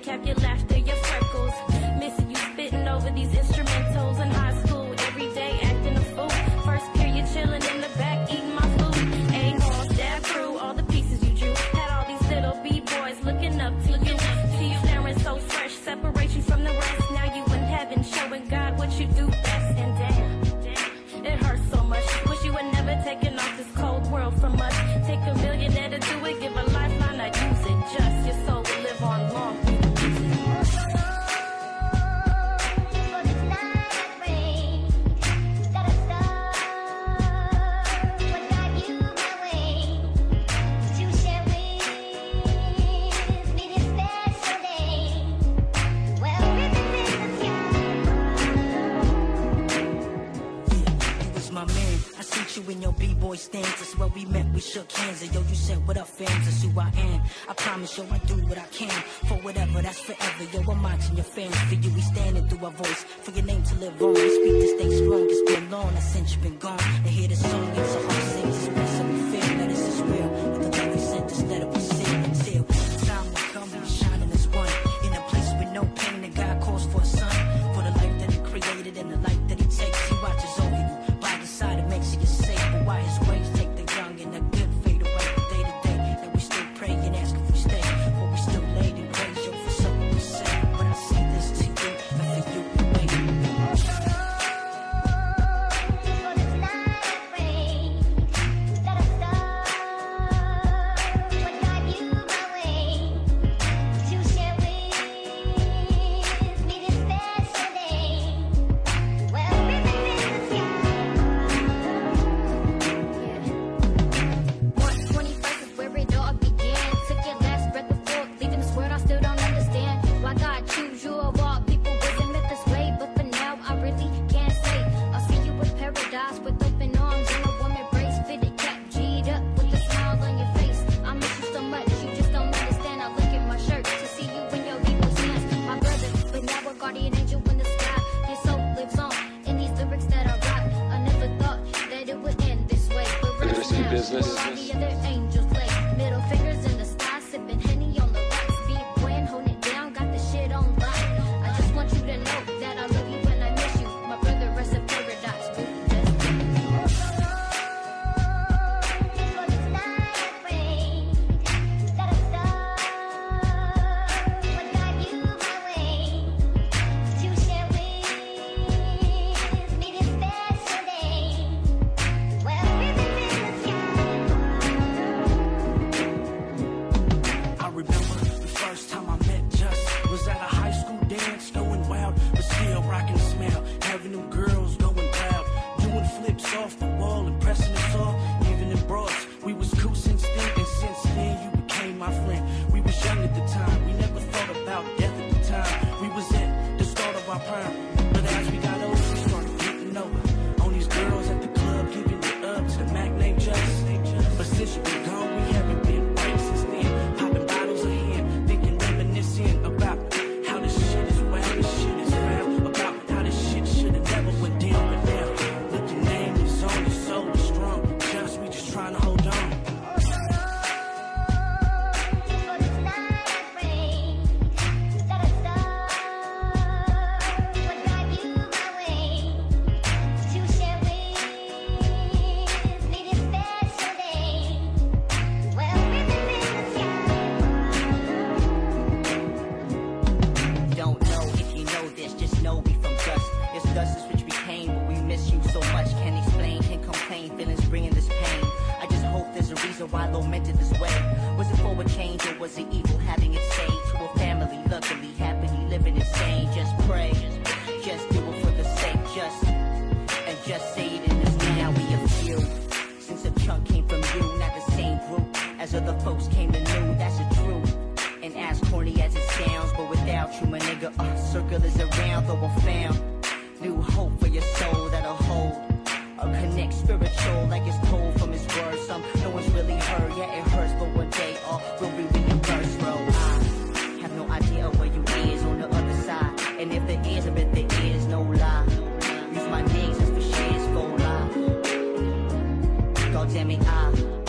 [SPEAKER 11] kept your laughter, your freckles. Missing you spitting over these instrumentals in high school. Every day acting a fool. First period chilling in the back, eating my food. A-hall, stab through all the pieces you drew. Had all these little B-boys looking up to you. See you staring so fresh, separate you from the rest. Now you in heaven, showing God what you do best. And damn, it hurts so much. Wish you had never taken off this cold world from us. Take a millionaire to do it, give a lifeline, I'd use it just. Your soul will live on long through the music.
[SPEAKER 4] You in your B-boy stance, that's where we met, we shook hands. And yo, you said, what up, fams, that's who I am. I promise, yo, I do what I can. For whatever, that's forever, yo, I'm watching your fans. For you, we standing through our voice. For your name to live on, we speak this thing strong. It's been long, that since you've been gone. To hear this song, it's a heart sing, it's real, so we feel that this is real. With the love we sent, instead of we sing, still. Time will come, we shining as one. In a place with no pain, that God calls for a son. For the life that he created and the life that he takes, he watches over you. By the side, it makes you safe. But why his ways take the young and the good fade away from day to day? That we still pray and ask if we stay. But we still laid in grace, yo, for something to say. But I say this to you, and for you, wait.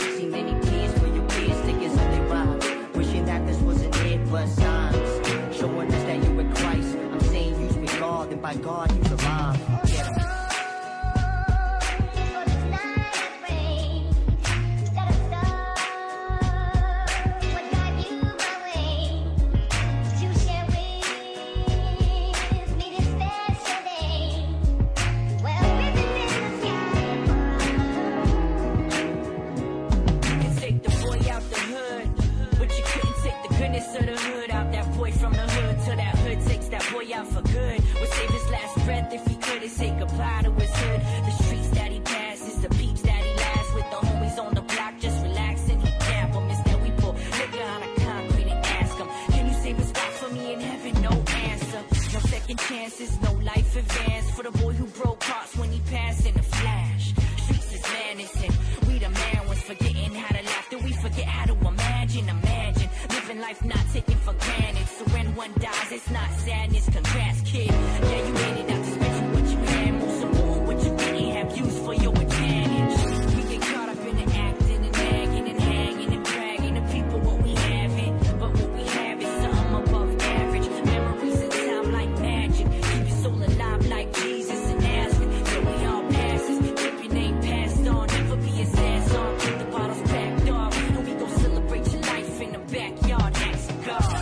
[SPEAKER 4] Showing
[SPEAKER 17] fix that boy out for good. Would save his last breath if he could and say goodbye to his hood. The streets that he passes, the peeps that he laughs with, the homies on the block just relaxing. He cap 'em. Instead we pull nigga on a concrete and ask him, can you save a spot for me in heaven? No answer. No second chances, no life advance for the boy who broke hearts when he passed in a flash. Streets is madness and we the man was forgetting how to laugh. Then we forget how to imagine, imagine living life not taken for granted. So when one dies, it's not sadness. Congrats, kid. Yeah, you made it out to spend what you had. Most important, what you didn't have use for your advantage. We get caught up in the acting and nagging and hanging and bragging to people what we haven't. But what we have is something above average. Memories in time like magic. Keep your soul alive like Jesus and ask till we all passes. Keep your name passed on. Never be a sad song. Keep the bottles packed off. And we gon' celebrate your life in the backyard. Ask God.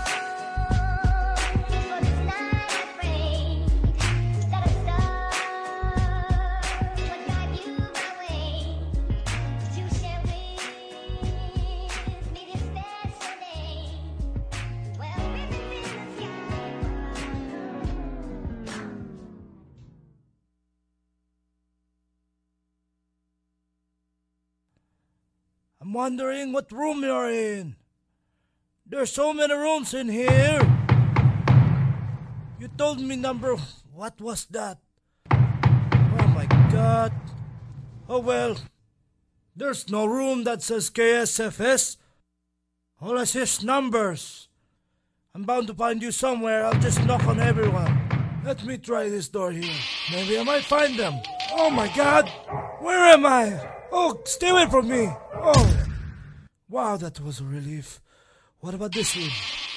[SPEAKER 20] I'm wondering what room you're in. There's so many rooms in here. You told me number... What was that? Oh my God. Oh well. There's no room that says K S F S. All I see is numbers. I'm bound to find you somewhere. I'll just knock on everyone. Let me try this door here. Maybe I might find them. Oh my God. Where am I? Oh, stay away from me. Oh. Wow, that was a relief. What about this room?